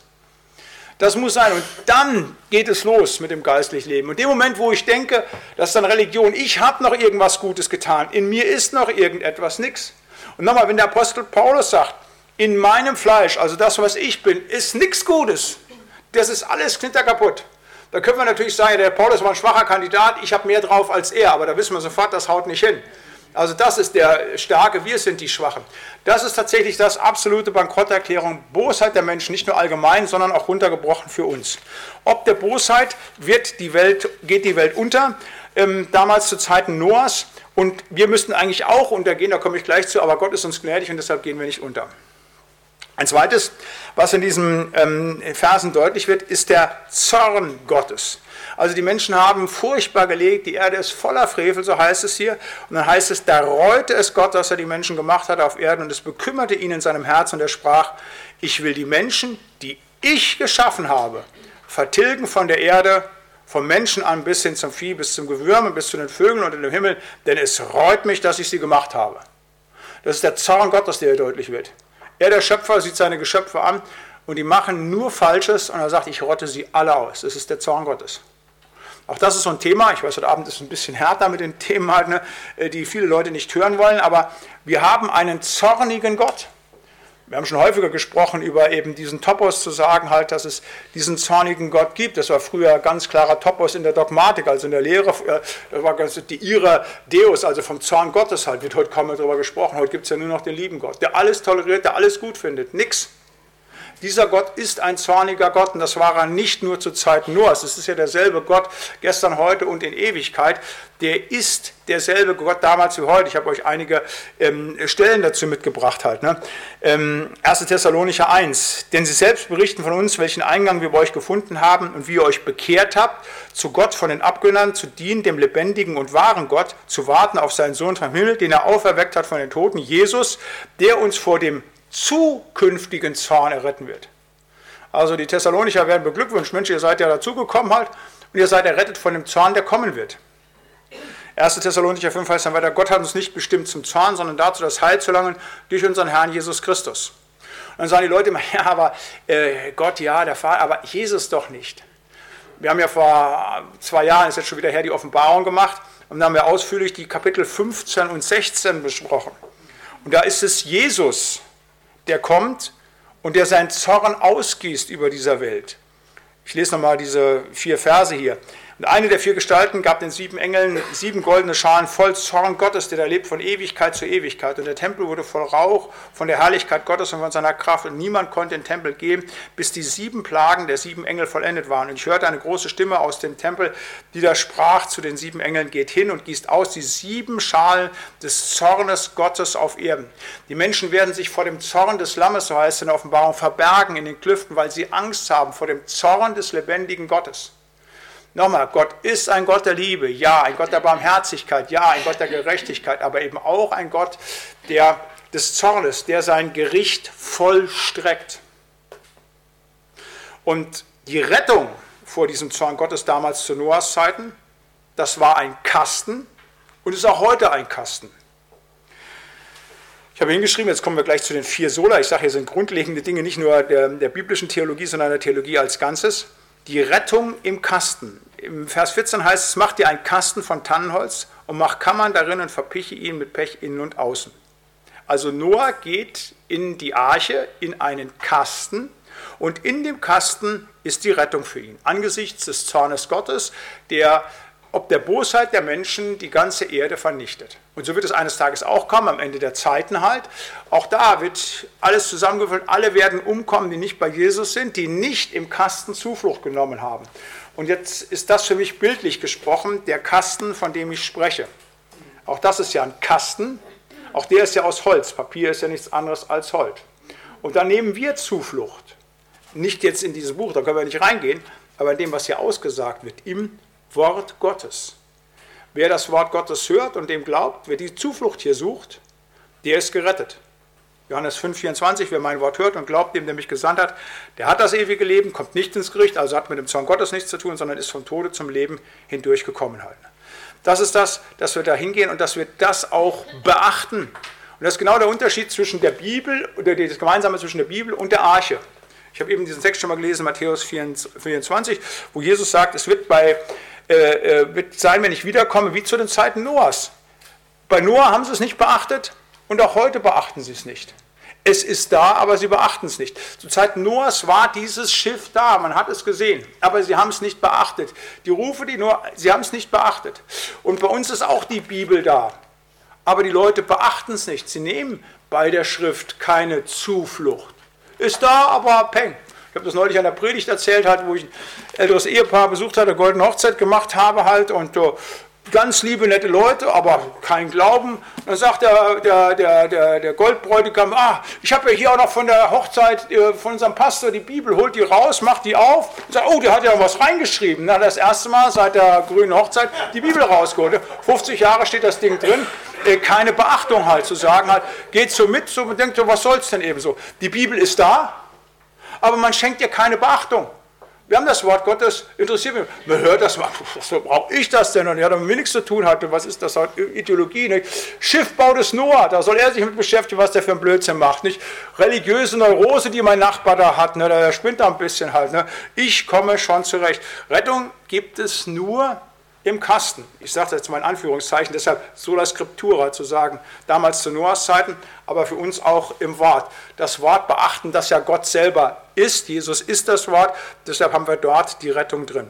Das muss sein. Und dann geht es los mit dem geistlichen Leben. Und in dem Moment, wo ich denke, das ist dann Religion, ich habe noch irgendwas Gutes getan, in mir ist noch irgendetwas, nichts. Und nochmal, wenn der Apostel Paulus sagt, in meinem Fleisch, also das, was ich bin, ist nichts Gutes. Das ist alles knitterkaputt. Da können wir natürlich sagen, der Paulus war ein schwacher Kandidat, ich habe mehr drauf als er, aber da wissen wir sofort, das haut nicht hin. Also das ist der Starke, wir sind die Schwachen. Das ist tatsächlich das absolute Bankrotterklärung, Bosheit der Menschen, nicht nur allgemein, sondern auch runtergebrochen für uns. Ob der Bosheit geht die Welt unter, damals zu Zeiten Noahs, und wir müssten eigentlich auch untergehen, da komme ich gleich zu, aber Gott ist uns gnädig und deshalb gehen wir nicht unter. Ein zweites, was in diesen Versen deutlich wird, ist der Zorn Gottes. Also die Menschen haben furchtbar gelebt, die Erde ist voller Frevel, so heißt es hier. Und dann heißt es, da reute es Gott, dass er die Menschen gemacht hat auf Erden, und es bekümmerte ihn in seinem Herzen, und er sprach, ich will die Menschen, die ich geschaffen habe, vertilgen von der Erde, vom Menschen an bis hin zum Vieh, bis zum Gewürm, bis zu den Vögeln und in dem Himmel, denn es reut mich, dass ich sie gemacht habe. Das ist der Zorn Gottes, der hier deutlich wird. Er, der Schöpfer, sieht seine Geschöpfe an und die machen nur Falsches und er sagt, ich rotte sie alle aus. Das ist der Zorn Gottes. Auch das ist so ein Thema, ich weiß, heute Abend ist es ein bisschen härter mit den Themen, halt, ne, die viele Leute nicht hören wollen, aber wir haben einen zornigen Gott. Wir haben schon häufiger gesprochen über eben diesen Topos, zu sagen halt, dass es diesen zornigen Gott gibt. Das war früher ganz klarer Topos in der Dogmatik, also in der Lehre. Das war die Ira Deus, also vom Zorn Gottes halt, wird heute kaum mehr darüber gesprochen. Heute gibt es ja nur noch den lieben Gott, der alles toleriert, der alles gut findet. Nix. Dieser Gott ist ein zorniger Gott und das war er nicht nur zu Zeiten Noahs. Es ist ja derselbe Gott gestern, heute und in Ewigkeit. Der ist derselbe Gott damals wie heute. Ich habe euch einige Stellen dazu mitgebracht. 1. Thessalonicher 1. Denn sie selbst berichten von uns, welchen Eingang wir bei euch gefunden haben und wie ihr euch bekehrt habt, zu Gott von den Abgönnern zu dienen, dem lebendigen und wahren Gott, zu warten auf seinen Sohn vom Himmel, den er auferweckt hat von den Toten, Jesus, der uns vor dem zukünftigen Zorn erretten wird. Also die Thessalonicher werden beglückwünscht. Mensch, ihr seid ja dazugekommen halt und ihr seid errettet von dem Zorn, der kommen wird. 1. Thessalonicher 5 heißt dann weiter, Gott hat uns nicht bestimmt zum Zorn, sondern dazu, das Heil zu erlangen durch unseren Herrn Jesus Christus. Und dann sagen die Leute immer, ja, aber Gott, ja, der Vater, aber Jesus doch nicht. Wir haben ja vor 2 Jahren, ist jetzt schon wieder her, die Offenbarung gemacht und dann haben wir ausführlich die Kapitel 15 und 16 besprochen. Und da ist es Jesus, der kommt und der seinen Zorn ausgießt über dieser Welt. Ich lese nochmal diese 4 Verse hier. Und eine der 4 Gestalten gab den 7 Engeln 7 goldene Schalen voll Zorn Gottes, der da lebt von Ewigkeit zu Ewigkeit. Und der Tempel wurde voll Rauch von der Herrlichkeit Gottes und von seiner Kraft. Und niemand konnte den Tempel gehen, bis die 7 Plagen der 7 Engel vollendet waren. Und ich hörte eine große Stimme aus dem Tempel, die da sprach zu den 7 Engeln, geht hin und gießt aus die 7 Schalen des Zornes Gottes auf Erden. Die Menschen werden sich vor dem Zorn des Lammes, so heißt es in der Offenbarung, verbergen in den Klüften, weil sie Angst haben vor dem Zorn des lebendigen Gottes. Nochmal, Gott ist ein Gott der Liebe, ja, ein Gott der Barmherzigkeit, ja, ein Gott der Gerechtigkeit, aber eben auch ein Gott des Zornes, der sein Gericht vollstreckt. Und die Rettung vor diesem Zorn Gottes damals zu Noahs Zeiten, das war ein Kasten und ist auch heute ein Kasten. Ich habe hingeschrieben, jetzt kommen wir gleich zu den 4 Sola. Ich sage, hier sind grundlegende Dinge nicht nur der biblischen Theologie, sondern der Theologie als Ganzes. Die Rettung im Kasten. Im Vers 14 heißt es, mach dir einen Kasten von Tannenholz und mach Kammern darin und verpiche ihn mit Pech innen und außen. Also Noah geht in die Arche, in einen Kasten und in dem Kasten ist die Rettung für ihn. Angesichts des Zornes Gottes, der ob der Bosheit der Menschen die ganze Erde vernichtet. Und so wird es eines Tages auch kommen, am Ende der Zeiten halt. Auch da wird alles zusammengefüllt, alle werden umkommen, die nicht bei Jesus sind, die nicht im Kasten Zuflucht genommen haben. Und jetzt ist das für mich bildlich gesprochen, der Kasten, von dem ich spreche. Auch das ist ja ein Kasten, auch der ist ja aus Holz, Papier ist ja nichts anderes als Holz. Und da nehmen wir Zuflucht, nicht jetzt in dieses Buch, da können wir nicht reingehen, aber in dem, was hier ausgesagt wird, im Wort Gottes. Wer das Wort Gottes hört und dem glaubt, wer die Zuflucht hier sucht, der ist gerettet. Johannes 5,24, wer mein Wort hört und glaubt dem, der mich gesandt hat, der hat das ewige Leben, kommt nicht ins Gericht, also hat mit dem Zorn Gottes nichts zu tun, sondern ist vom Tode zum Leben hindurchgekommen halt. Das ist das, dass wir da hingehen und dass wir das auch beachten. Und das ist genau der Unterschied zwischen der Bibel, oder das Gemeinsame zwischen der Bibel und der Arche. Ich habe eben diesen Text schon mal gelesen, Matthäus 24, wo Jesus sagt, es wird sein, wenn ich wiederkomme, wie zu den Zeiten Noahs. Bei Noah haben sie es nicht beachtet und auch heute beachten sie es nicht. Es ist da, aber sie beachten es nicht. Zu Zeiten Noahs war dieses Schiff da, man hat es gesehen, aber sie haben es nicht beachtet. Die Rufe, sie haben es nicht beachtet. Und bei uns ist auch die Bibel da, aber die Leute beachten es nicht. Sie nehmen bei der Schrift keine Zuflucht. Ist da, aber peng. Ich habe das neulich an der Predigt erzählt, halt, wo ich ein älteres Ehepaar besucht hatte, goldene Hochzeit gemacht habe halt und ganz liebe, nette Leute, aber kein Glauben. Und dann sagt der Goldbräutigam, ich habe ja hier auch noch von der Hochzeit von unserem Pastor die Bibel, holt die raus, macht die auf und sagt, oh, der hat ja was reingeschrieben. Dann hat er das erste Mal seit der grünen Hochzeit die Bibel rausgeholt. 50 Jahre steht das Ding drin. Keine Beachtung halt, zu sagen halt, geht so mit, so und denkt so, was soll es denn eben so? Die Bibel ist da, aber man schenkt ihr keine Beachtung. Wir haben das Wort Gottes, interessiert mich. Man hört das, so brauche ich das denn? Und ja, damit mir nichts zu tun hatte, was ist das? Ideologie, nicht? Schiffbau des Noah, da soll er sich mit beschäftigen, was der für ein Blödsinn macht. Nicht? Religiöse Neurose, die mein Nachbar da hat, ne? Der spinnt da ein bisschen halt. Ne? Ich komme schon zurecht. Rettung gibt es nur im Kasten. Ich sage das jetzt mal in Anführungszeichen, deshalb sola scriptura zu sagen, damals zu Noahs Zeiten, aber für uns auch im Wort. Das Wort beachten, das ja Gott selber ist, Jesus ist das Wort, deshalb haben wir dort die Rettung drin.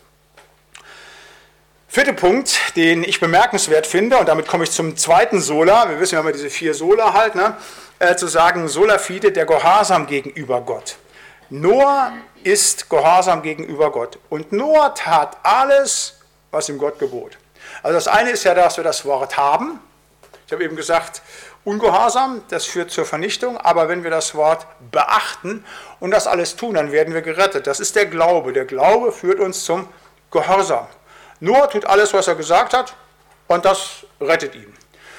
4. Punkt, den ich bemerkenswert finde, und damit komme ich zum 2. Sola, wir wissen, wir haben ja diese 4 Sola halt, ne? zu sagen, sola fide, der Gehorsam gegenüber Gott. Noah ist gehorsam gegenüber Gott. Und Noah tat alles, was ihm Gott gebot. Also das eine ist ja, dass wir das Wort haben. Ich habe eben gesagt, Ungehorsam, das führt zur Vernichtung. Aber wenn wir das Wort beachten und das alles tun, dann werden wir gerettet. Das ist der Glaube. Der Glaube führt uns zum Gehorsam. Noah tut alles, was er gesagt hat, und das rettet ihn.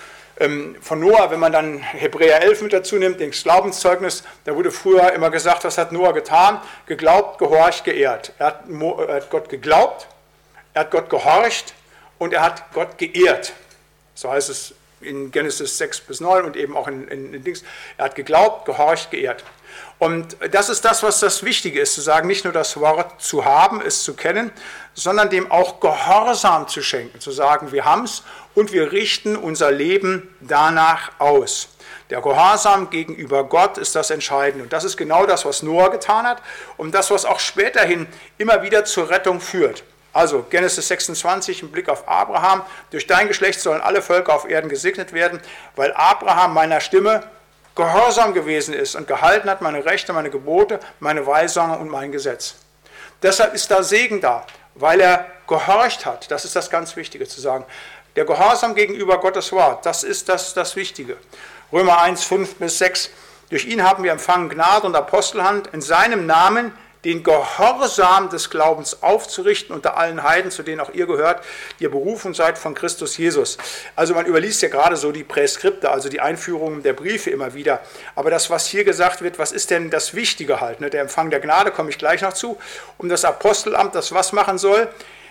Von Noah, wenn man dann Hebräer 11 mit dazu nimmt, das Glaubenszeugnis, da wurde früher immer gesagt, was hat Noah getan? Geglaubt, gehorcht, geehrt. Er hat Gott geglaubt, er hat Gott gehorcht und er hat Gott geehrt. So heißt es in Genesis 6 bis 9 und eben auch in Dings. Er hat geglaubt, gehorcht, geehrt. Und das ist das, was das Wichtige ist, zu sagen, nicht nur das Wort zu haben, es zu kennen, sondern dem auch Gehorsam zu schenken, zu sagen, wir haben es und wir richten unser Leben danach aus. Der Gehorsam gegenüber Gott ist das Entscheidende. Und das ist genau das, was Noah getan hat und das, was auch späterhin immer wieder zur Rettung führt. Also Genesis 26, im Blick auf Abraham, durch dein Geschlecht sollen alle Völker auf Erden gesegnet werden, weil Abraham meiner Stimme gehorsam gewesen ist und gehalten hat meine Rechte, meine Gebote, meine Weisungen und mein Gesetz. Deshalb ist da Segen da, weil er gehorcht hat. Das ist das ganz Wichtige zu sagen. Der Gehorsam gegenüber Gottes Wort, das ist das Wichtige. Römer 1, 5 bis 6. Durch ihn haben wir empfangen Gnade und Apostelhand, in seinem Namen den Gehorsam des Glaubens aufzurichten unter allen Heiden, zu denen auch ihr gehört, die ihr berufen seid von Christus Jesus. Also man überliest ja gerade so die Präskripte, also die Einführungen der Briefe immer wieder. Aber das, was hier gesagt wird, was ist denn das Wichtige halt? Ne? Der Empfang der Gnade, komme ich gleich noch zu, um das Apostelamt, das was machen soll,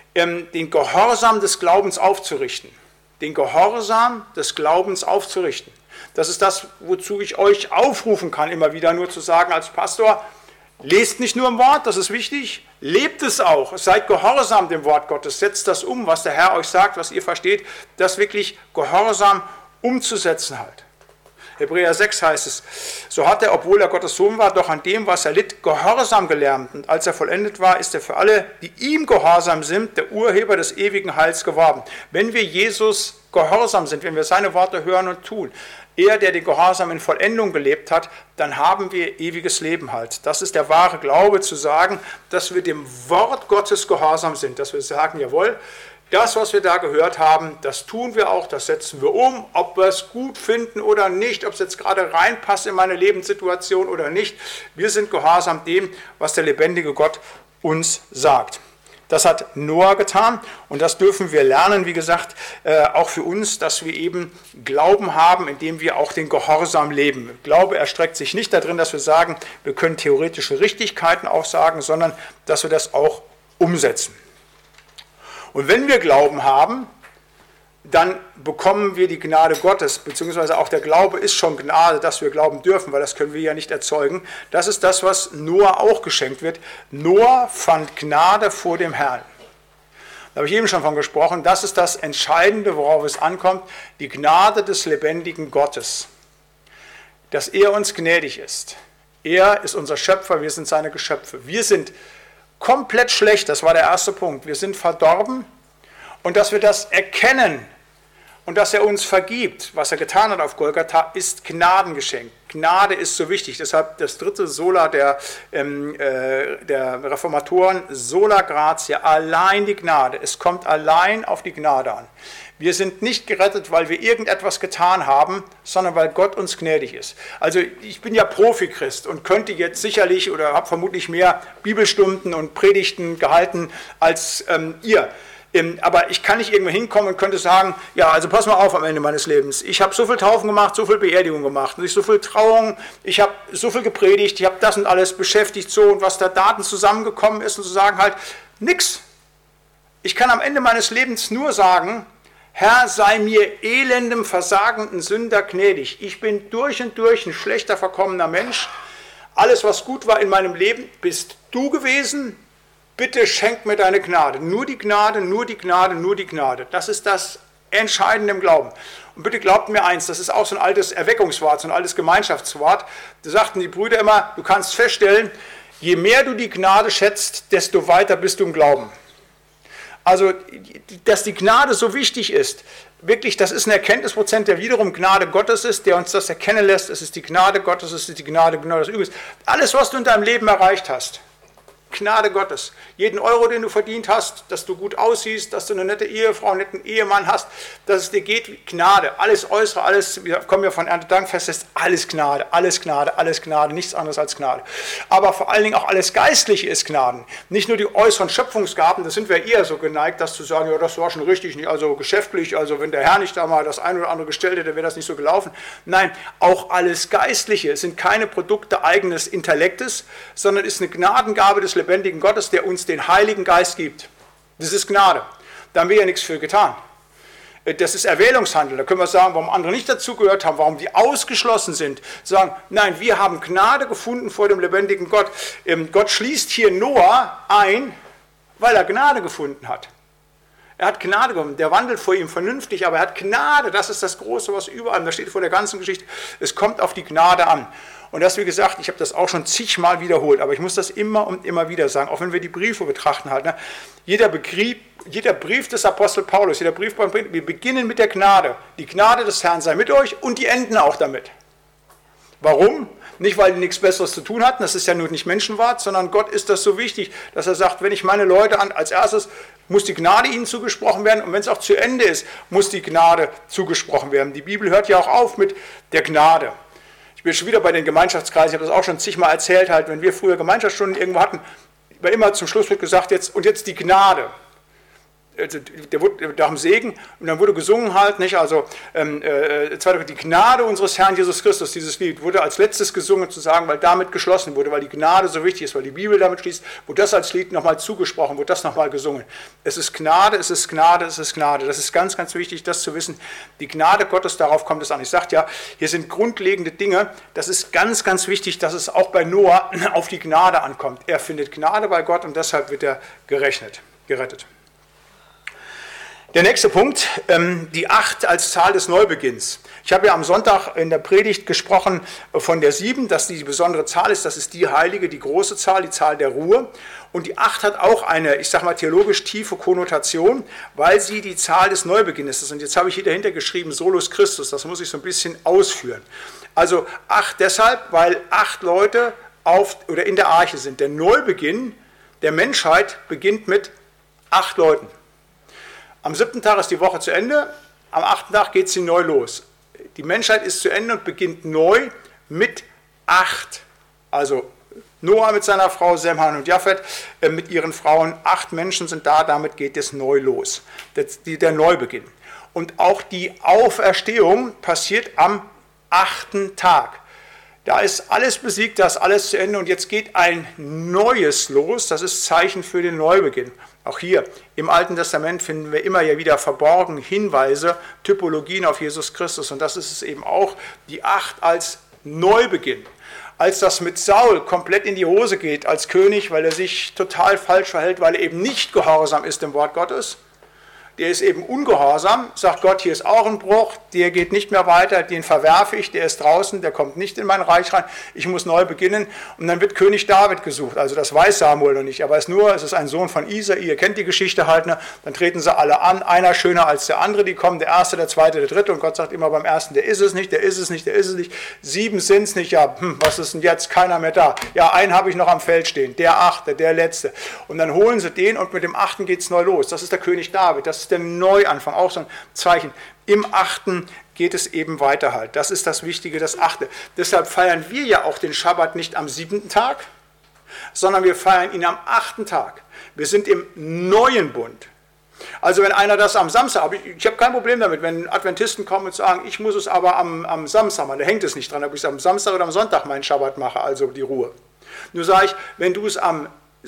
den Gehorsam des Glaubens aufzurichten. Den Gehorsam des Glaubens aufzurichten. Das ist das, wozu ich euch aufrufen kann, immer wieder nur zu sagen als Pastor, lest nicht nur im Wort, das ist wichtig, lebt es auch, seid gehorsam dem Wort Gottes, setzt das um, was der Herr euch sagt, was ihr versteht, das wirklich gehorsam umzusetzen halt. Hebräer 6 heißt es, so hat er, obwohl er Gottes Sohn war, doch an dem, was er litt, Gehorsam gelernt. Und als er vollendet war, ist er für alle, die ihm gehorsam sind, der Urheber des ewigen Heils geworden. Wenn wir Jesus gehorsam sind, wenn wir seine Worte hören und tun, er, der den Gehorsam in Vollendung gelebt hat, dann haben wir ewiges Leben halt. Das ist der wahre Glaube, zu sagen, dass wir dem Wort Gottes gehorsam sind, dass wir sagen, jawohl, das, was wir da gehört haben, das tun wir auch, das setzen wir um, ob wir es gut finden oder nicht, ob es jetzt gerade reinpasst in meine Lebenssituation oder nicht. Wir sind gehorsam dem, was der lebendige Gott uns sagt. Das hat Noah getan und das dürfen wir lernen, wie gesagt, auch für uns, dass wir eben Glauben haben, indem wir auch den Gehorsam leben. Glaube erstreckt sich nicht darin, dass wir sagen, wir können theoretische Richtigkeiten aufsagen, sondern dass wir das auch umsetzen. Und wenn wir Glauben haben, dann bekommen wir die Gnade Gottes, beziehungsweise auch der Glaube ist schon Gnade, dass wir glauben dürfen, weil das können wir ja nicht erzeugen. Das ist das, was Noah auch geschenkt wird. Noah fand Gnade vor dem Herrn. Da habe ich eben schon von gesprochen. Das ist das Entscheidende, worauf es ankommt, die Gnade des lebendigen Gottes. Dass er uns gnädig ist. Er ist unser Schöpfer, wir sind seine Geschöpfe. Wir sind komplett schlecht, das war der erste Punkt. Wir sind verdorben und dass wir das erkennen und dass er uns vergibt, was er getan hat auf Golgatha, ist Gnadengeschenk. Gnade ist so wichtig, deshalb das dritte Sola der Reformatoren, Sola Gratia, allein die Gnade. Es kommt allein auf die Gnade an. Wir sind nicht gerettet, weil wir irgendetwas getan haben, sondern weil Gott uns gnädig ist. Also ich bin ja Profi-Christ und könnte jetzt sicherlich oder habe vermutlich mehr Bibelstunden und Predigten gehalten als ihr. Aber ich kann nicht irgendwo hinkommen und könnte sagen, ja, also pass mal auf am Ende meines Lebens. Ich habe so viel Taufen gemacht, so viel Beerdigungen gemacht, so viel Trauungen, ich habe so viel gepredigt, ich habe das und alles beschäftigt so und was da Daten zusammengekommen ist und zu sagen halt, nix. Ich kann am Ende meines Lebens nur sagen, Herr, sei mir elendem, versagenden Sünder gnädig. Ich bin durch und durch ein schlechter, verkommener Mensch. Alles, was gut war in meinem Leben, bist du gewesen. Bitte schenk mir deine Gnade. Nur die Gnade, nur die Gnade, nur die Gnade. Das ist das Entscheidende im Glauben. Und bitte glaubt mir eins, das ist auch so ein altes Erweckungswort, so ein altes Gemeinschaftswort. Da sagten die Brüder immer, du kannst feststellen, je mehr du die Gnade schätzt, desto weiter bist du im Glauben. Also, dass die Gnade so wichtig ist, wirklich, das ist ein Erkenntnisprozent, der wiederum Gnade Gottes ist, der uns das erkennen lässt. Es ist die Gnade Gottes, es ist die Gnade genau des Übels. Alles, was du in deinem Leben erreicht hast, Gnade Gottes. Jeden Euro, den du verdient hast, dass du gut aussiehst, dass du eine nette Ehefrau, einen netten Ehemann hast, dass es dir geht wie Gnade. Alles Äußere, alles, wir kommen ja von Erntedankfest, ist alles Gnade, alles Gnade, alles Gnade, nichts anderes als Gnade. Aber vor allen Dingen auch alles Geistliche ist Gnaden. Nicht nur die äußeren Schöpfungsgaben, das sind wir eher so geneigt, das zu sagen, ja, das war schon richtig, nicht also geschäftlich, also wenn der Herr nicht da mal das eine oder andere gestellt hätte, wäre das nicht so gelaufen. Nein, auch alles Geistliche. Es sind keine Produkte eigenes Intellektes, sondern ist eine Gnadengabe des lebendigen Gottes, der uns den Heiligen Geist gibt. Das ist Gnade. Da haben wir ja nichts für getan. Das ist Erwählungshandel. Da können wir sagen, warum andere nicht dazugehört haben, warum die ausgeschlossen sind. Sagen, nein, wir haben Gnade gefunden vor dem lebendigen Gott. Gott schließt hier Noah ein, weil er Gnade gefunden hat. Er hat Gnade gefunden. Der wandelt vor ihm vernünftig, aber er hat Gnade. Das ist das Große, was überall, da steht vor der ganzen Geschichte, es kommt auf die Gnade an. Und das, wie gesagt, ich habe das auch schon zigmal wiederholt, aber ich muss das immer und immer wieder sagen, auch wenn wir die Briefe betrachten halt. Ne? Jeder Brief des Apostel Paulus, jeder Brief, wir beginnen mit der Gnade. Die Gnade des Herrn sei mit euch und die enden auch damit. Warum? Nicht, weil die nichts Besseres zu tun hatten, das ist ja nur nicht Menschenwert, sondern Gott ist das so wichtig, dass er sagt, wenn ich meine Leute als erstes, muss die Gnade ihnen zugesprochen werden und wenn es auch zu Ende ist, muss die Gnade zugesprochen werden. Die Bibel hört ja auch auf mit der Gnade. Ich bin schon wieder bei den Gemeinschaftskreisen, ich habe das auch schon zigmal erzählt, halt, wenn wir früher Gemeinschaftsstunden irgendwo hatten, war immer zum Schluss wird gesagt, jetzt die Gnade. Da haben Segen und dann wurde gesungen halt, nicht? Also die Gnade unseres Herrn Jesus Christus, dieses Lied wurde als letztes gesungen zu sagen, weil damit geschlossen wurde, weil die Gnade so wichtig ist, weil die Bibel damit schließt, wurde das als Lied nochmal zugesprochen, wurde das nochmal gesungen. Es ist Gnade, es ist Gnade, es ist Gnade. Das ist ganz, ganz wichtig, das zu wissen. Die Gnade Gottes, darauf kommt es an. Ich sagte ja, hier sind grundlegende Dinge, das ist ganz, ganz wichtig, dass es auch bei Noah auf die Gnade ankommt. Er findet Gnade bei Gott und deshalb wird er gerettet. Der nächste Punkt, die 8 als Zahl des Neubeginns. Ich habe ja am Sonntag in der Predigt gesprochen von der 7, dass die besondere Zahl ist, das ist die heilige, die große Zahl, die Zahl der Ruhe. Und die 8 hat auch eine, ich sage mal, theologisch tiefe Konnotation, weil sie die Zahl des Neubeginnes ist. Und jetzt habe ich hier dahinter geschrieben, Solus Christus, das muss ich so ein bisschen ausführen. Also 8 deshalb, weil 8 Leute in der Arche sind. Der Neubeginn der Menschheit beginnt mit 8 Leuten. Am 7. Tag ist die Woche zu Ende, am 8. Tag geht sie neu los. Die Menschheit ist zu Ende und beginnt neu mit 8. Also Noah mit seiner Frau, Sem, Ham und Japhet mit ihren Frauen. 8 Menschen sind da, damit geht es neu los. Der Neubeginn. Und auch die Auferstehung passiert am 8. Tag. Da ist alles besiegt, da ist alles zu Ende und jetzt geht ein Neues los. Das ist Zeichen für den Neubeginn. Auch hier im Alten Testament finden wir immer ja wieder verborgen Hinweise, Typologien auf Jesus Christus. Und das ist es eben auch, die 8 als Neubeginn. Als das mit Saul komplett in die Hose geht als König, weil er sich total falsch verhält, weil er eben nicht gehorsam ist dem Wort Gottes. Der ist eben ungehorsam, sagt Gott, hier ist auch ein Bruch, der geht nicht mehr weiter, den verwerfe ich, der ist draußen, der kommt nicht in mein Reich rein, ich muss neu beginnen. Und dann wird König David gesucht, also das weiß Samuel noch nicht, aber es ist ein Sohn von Isai, ihr kennt die Geschichte halt, ne? Dann treten sie alle an, einer schöner als der andere, die kommen, der erste, der zweite, der dritte und Gott sagt immer beim ersten, der ist es nicht, der ist es nicht, der ist es nicht, 7 sind es nicht, ja, was ist denn jetzt, keiner mehr da, ja, einen habe ich noch am Feld stehen, der 8., der letzte. Und dann holen sie den und mit dem 8. geht es neu los, das ist der König David, das ist der Neuanfang, auch so ein Zeichen. Im 8. geht es eben weiter halt. Das ist das Wichtige, das 8. Deshalb feiern wir ja auch den Schabbat nicht am 7. Tag, sondern wir feiern ihn am 8. Tag. Wir sind im neuen Bund. Also wenn einer das am Samstag, aber ich habe kein Problem damit, wenn Adventisten kommen und sagen, ich muss es aber am Samstag machen, da hängt es nicht dran, ob ich es am Samstag oder am Sonntag meinen Schabbat mache, also die Ruhe. Nur sage ich, wenn du es am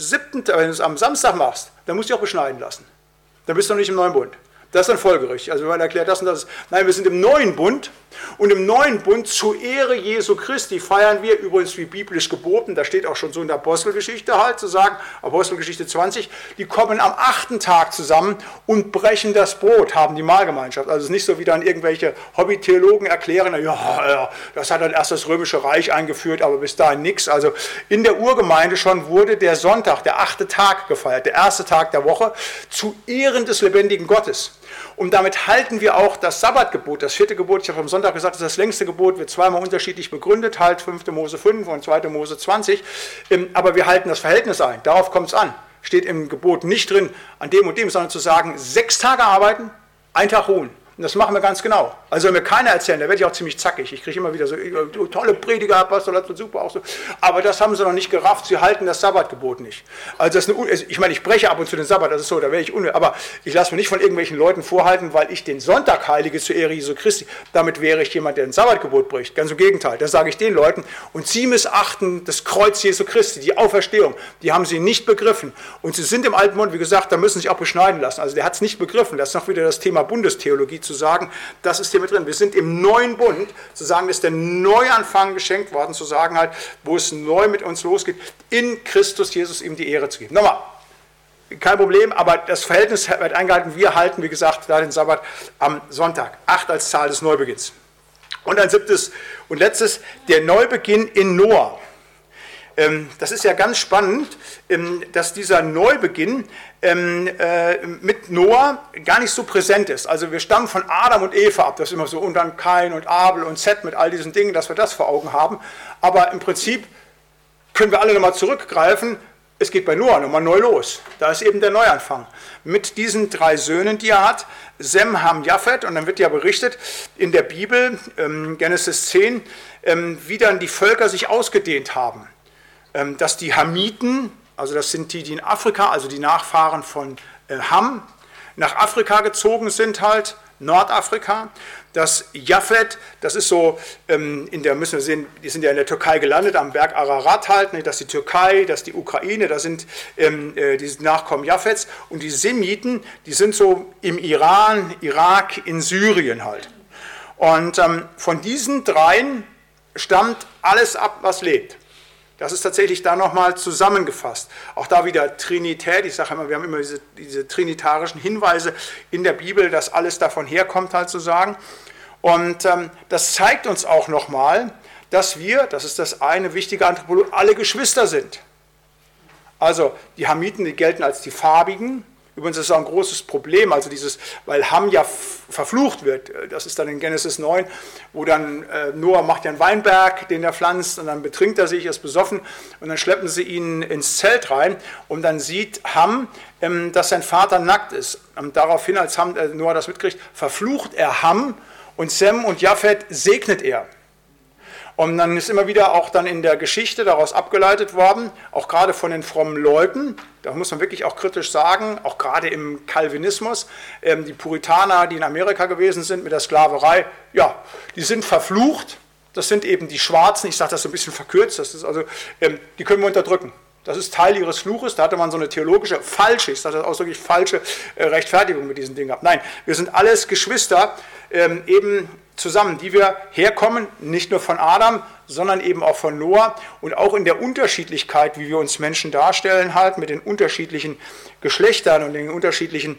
Samstag machst, dann musst du dich auch beschneiden lassen. Dann bist du noch nicht im neuen Bund. Das ist dann folgerichtig. Also wenn man erklärt das und das. Nein, wir sind im neuen Bund. Und im neuen Bund zur Ehre Jesu Christi feiern wir, übrigens wie biblisch geboten, da steht auch schon so in der Apostelgeschichte halt, zu sagen, Apostelgeschichte 20, die kommen am 8. Tag zusammen und brechen das Brot, haben die Mahlgemeinschaft. Also es ist nicht so, wie dann irgendwelche Hobby-Theologen erklären, ja, das hat dann erst das Römische Reich eingeführt, aber bis dahin nichts. Also in der Urgemeinde schon wurde der Sonntag, der 8. Tag gefeiert, der erste Tag der Woche, zu Ehren des lebendigen Gottes. Und damit halten wir auch das Sabbatgebot, das 4. Gebot, ich habe am Sonntag gesagt, das ist das längste Gebot, wird zweimal unterschiedlich begründet, halt 5. Mose 5 und 2. Mose 20, aber wir halten das Verhältnis ein, darauf kommt es an. Steht im Gebot nicht drin, an dem und dem, sondern zu sagen, 6 Tage arbeiten, 1 Tag ruhen. Und das machen wir ganz genau. Also wenn mir keiner erzählen, da werde ich auch ziemlich zackig. Ich kriege immer wieder so, tolle Prediger, Pastor, das wird super, auch so. Aber das haben sie noch nicht gerafft, sie halten das Sabbatgebot nicht. Also das ist eine, ich meine, ich breche ab und zu den Sabbat, das ist so, da wäre ich aber ich lasse mir nicht von irgendwelchen Leuten vorhalten, weil ich den Sonntag heilige zur Ehre Jesu Christi, damit wäre ich jemand, der ein Sabbatgebot bricht. Ganz im Gegenteil, das sage ich den Leuten. Und sie missachten das Kreuz Jesu Christi, die Auferstehung, die haben sie nicht begriffen. Und sie sind im Alten Bund, wie gesagt, da müssen sie sich auch beschneiden lassen. Also der hat es nicht begriffen. Das ist noch wieder das Thema Bundestheologie, zu sagen, das ist hier mit drin. Wir sind im neuen Bund, zu sagen, ist der Neuanfang geschenkt worden, zu sagen halt, wo es neu mit uns losgeht, in Christus Jesus ihm die Ehre zu geben. Nochmal, kein Problem, aber das Verhältnis wird eingehalten. Wir halten, wie gesagt, da den Sabbat am Sonntag. 8 als Zahl des Neubeginns. Und ein 7. und letztes, der Neubeginn in Noah. Das ist ja ganz spannend, dass dieser Neubeginn mit Noah gar nicht so präsent ist. Also wir stammen von Adam und Eva ab, das ist immer so, und dann Kain und Abel und Seth mit all diesen Dingen, dass wir das vor Augen haben. Aber im Prinzip können wir alle nochmal zurückgreifen, es geht bei Noah nochmal neu los. Da ist eben der Neuanfang. Mit diesen 3 Söhnen, die er hat, Sem, Ham, Japhet, und dann wird ja berichtet in der Bibel, Genesis 10, wie dann die Völker sich ausgedehnt haben. Dass die Hamiten, also das sind die in Afrika, also die Nachfahren von Ham, nach Afrika gezogen sind halt, Nordafrika. Das Japhet, das ist so, müssen wir sehen, die sind ja in der Türkei gelandet, am Berg Ararat halt, ne, das ist die Türkei, das ist die Ukraine, da sind die Nachkommen Japhets. Und die Semiten, die sind so im Iran, Irak, in Syrien halt. Und von diesen 3 stammt alles ab, was lebt. Das ist tatsächlich da nochmal zusammengefasst. Auch da wieder Trinität. Ich sage immer, wir haben immer diese trinitarischen Hinweise in der Bibel, dass alles davon herkommt, halt zu sagen. Und das zeigt uns auch nochmal, dass wir, das ist das eine wichtige Anthropologie, alle Geschwister sind. Also die Hamiten, die gelten als die Farbigen. Übrigens ist es auch ein großes Problem, also weil Ham ja verflucht wird, das ist dann in Genesis 9, wo dann Noah macht ja einen Weinberg, den er pflanzt, und dann betrinkt er sich, ist besoffen, und dann schleppen sie ihn ins Zelt rein, und dann sieht Ham, dass sein Vater nackt ist. Und daraufhin, als Noah das mitkriegt, verflucht er Ham, und Sem und Japhet segnet er. Und dann ist immer wieder auch dann in der Geschichte daraus abgeleitet worden, auch gerade von den frommen Leuten, da muss man wirklich auch kritisch sagen, auch gerade im Calvinismus, die Puritaner, die in Amerika gewesen sind mit der Sklaverei, ja, die sind verflucht, das sind eben die Schwarzen, ich sage das so ein bisschen verkürzt, das ist also, die können wir unterdrücken. Das ist Teil ihres Fluches, da hatte man so eine theologische, falsche, ich sage das ausdrücklich, falsche Rechtfertigung mit diesen Dingen gehabt. Nein, wir sind alles Geschwister, eben zusammen, die wir herkommen, nicht nur von Adam, sondern eben auch von Noah, und auch in der Unterschiedlichkeit, wie wir uns Menschen darstellen, halt mit den unterschiedlichen Geschlechtern und den unterschiedlichen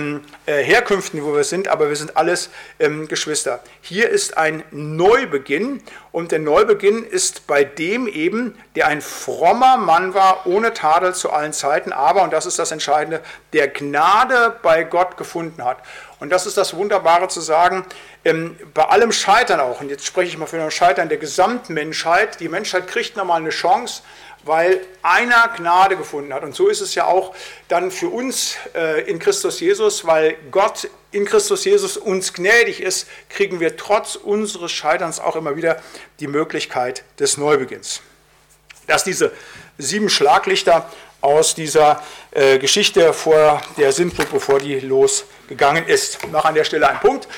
Herkünften, wo wir sind, aber wir sind alles Geschwister. Hier ist ein Neubeginn, und der Neubeginn ist bei dem eben, der ein frommer Mann war, ohne Tadel zu allen Zeiten, aber, und das ist das Entscheidende, der Gnade bei Gott gefunden hat. Und das ist das Wunderbare zu sagen, bei allem Scheitern auch, und jetzt spreche ich mal von dem Scheitern der Gesamtmenschheit, die Menschheit kriegt nochmal eine Chance, weil einer Gnade gefunden hat. Und so ist es ja auch dann für uns in Christus Jesus, weil Gott in Christus Jesus uns gnädig ist, kriegen wir trotz unseres Scheiterns auch immer wieder die Möglichkeit des Neubeginns. Das diese 7 Schlaglichter aus dieser Geschichte vor der Sintflut, bevor die losgegangen ist. Noch an der Stelle ein Punkt.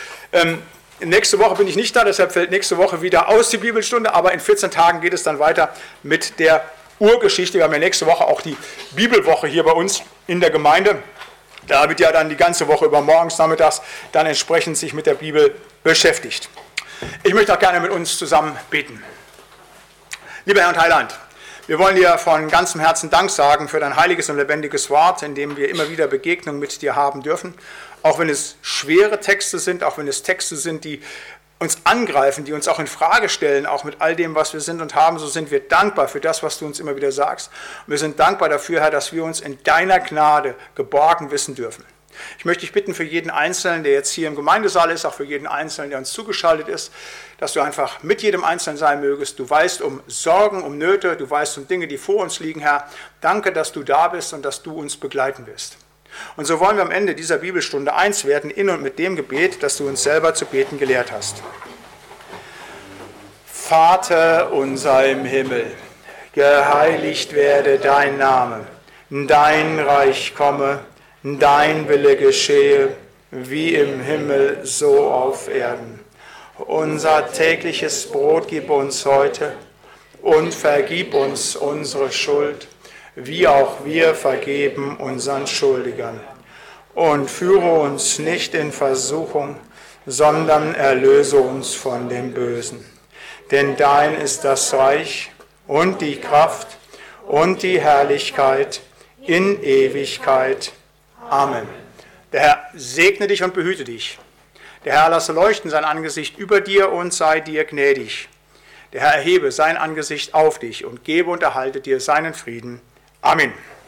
Nächste Woche bin ich nicht da, deshalb fällt nächste Woche wieder aus die Bibelstunde, aber in 14 Tagen geht es dann weiter mit der Urgeschichte. Wir haben ja nächste Woche auch die Bibelwoche hier bei uns in der Gemeinde. Da wird ja dann die ganze Woche über morgens, nachmittags dann entsprechend sich mit der Bibel beschäftigt. Ich möchte auch gerne mit uns zusammen beten. Lieber Herr und Heiland, wir wollen dir von ganzem Herzen Dank sagen für dein heiliges und lebendiges Wort, in dem wir immer wieder Begegnung mit dir haben dürfen. Auch wenn es schwere Texte sind, auch wenn es Texte sind, die uns angreifen, die uns auch in Frage stellen, auch mit all dem, was wir sind und haben, so sind wir dankbar für das, was du uns immer wieder sagst. Und wir sind dankbar dafür, Herr, dass wir uns in deiner Gnade geborgen wissen dürfen. Ich möchte dich bitten für jeden Einzelnen, der jetzt hier im Gemeindesaal ist, auch für jeden Einzelnen, der uns zugeschaltet ist, dass du einfach mit jedem Einzelnen sein mögest. Du weißt um Sorgen, um Nöte, du weißt um Dinge, die vor uns liegen, Herr. Danke, dass du da bist und dass du uns begleiten wirst. Und so wollen wir am Ende dieser Bibelstunde eins werden, in und mit dem Gebet, das du uns selber zu beten gelehrt hast. Vater unser im Himmel, geheiligt werde dein Name, dein Reich komme, dein Wille geschehe, wie im Himmel, so auf Erden. Unser tägliches Brot gib uns heute und vergib uns unsere Schuld, wie auch wir vergeben unseren Schuldigern. Und führe uns nicht in Versuchung, sondern erlöse uns von dem Bösen. Denn dein ist das Reich und die Kraft und die Herrlichkeit in Ewigkeit. Amen. Der Herr segne dich und behüte dich. Der Herr lasse leuchten sein Angesicht über dir und sei dir gnädig. Der Herr erhebe sein Angesicht auf dich und gebe und erhalte dir seinen Frieden. Amen.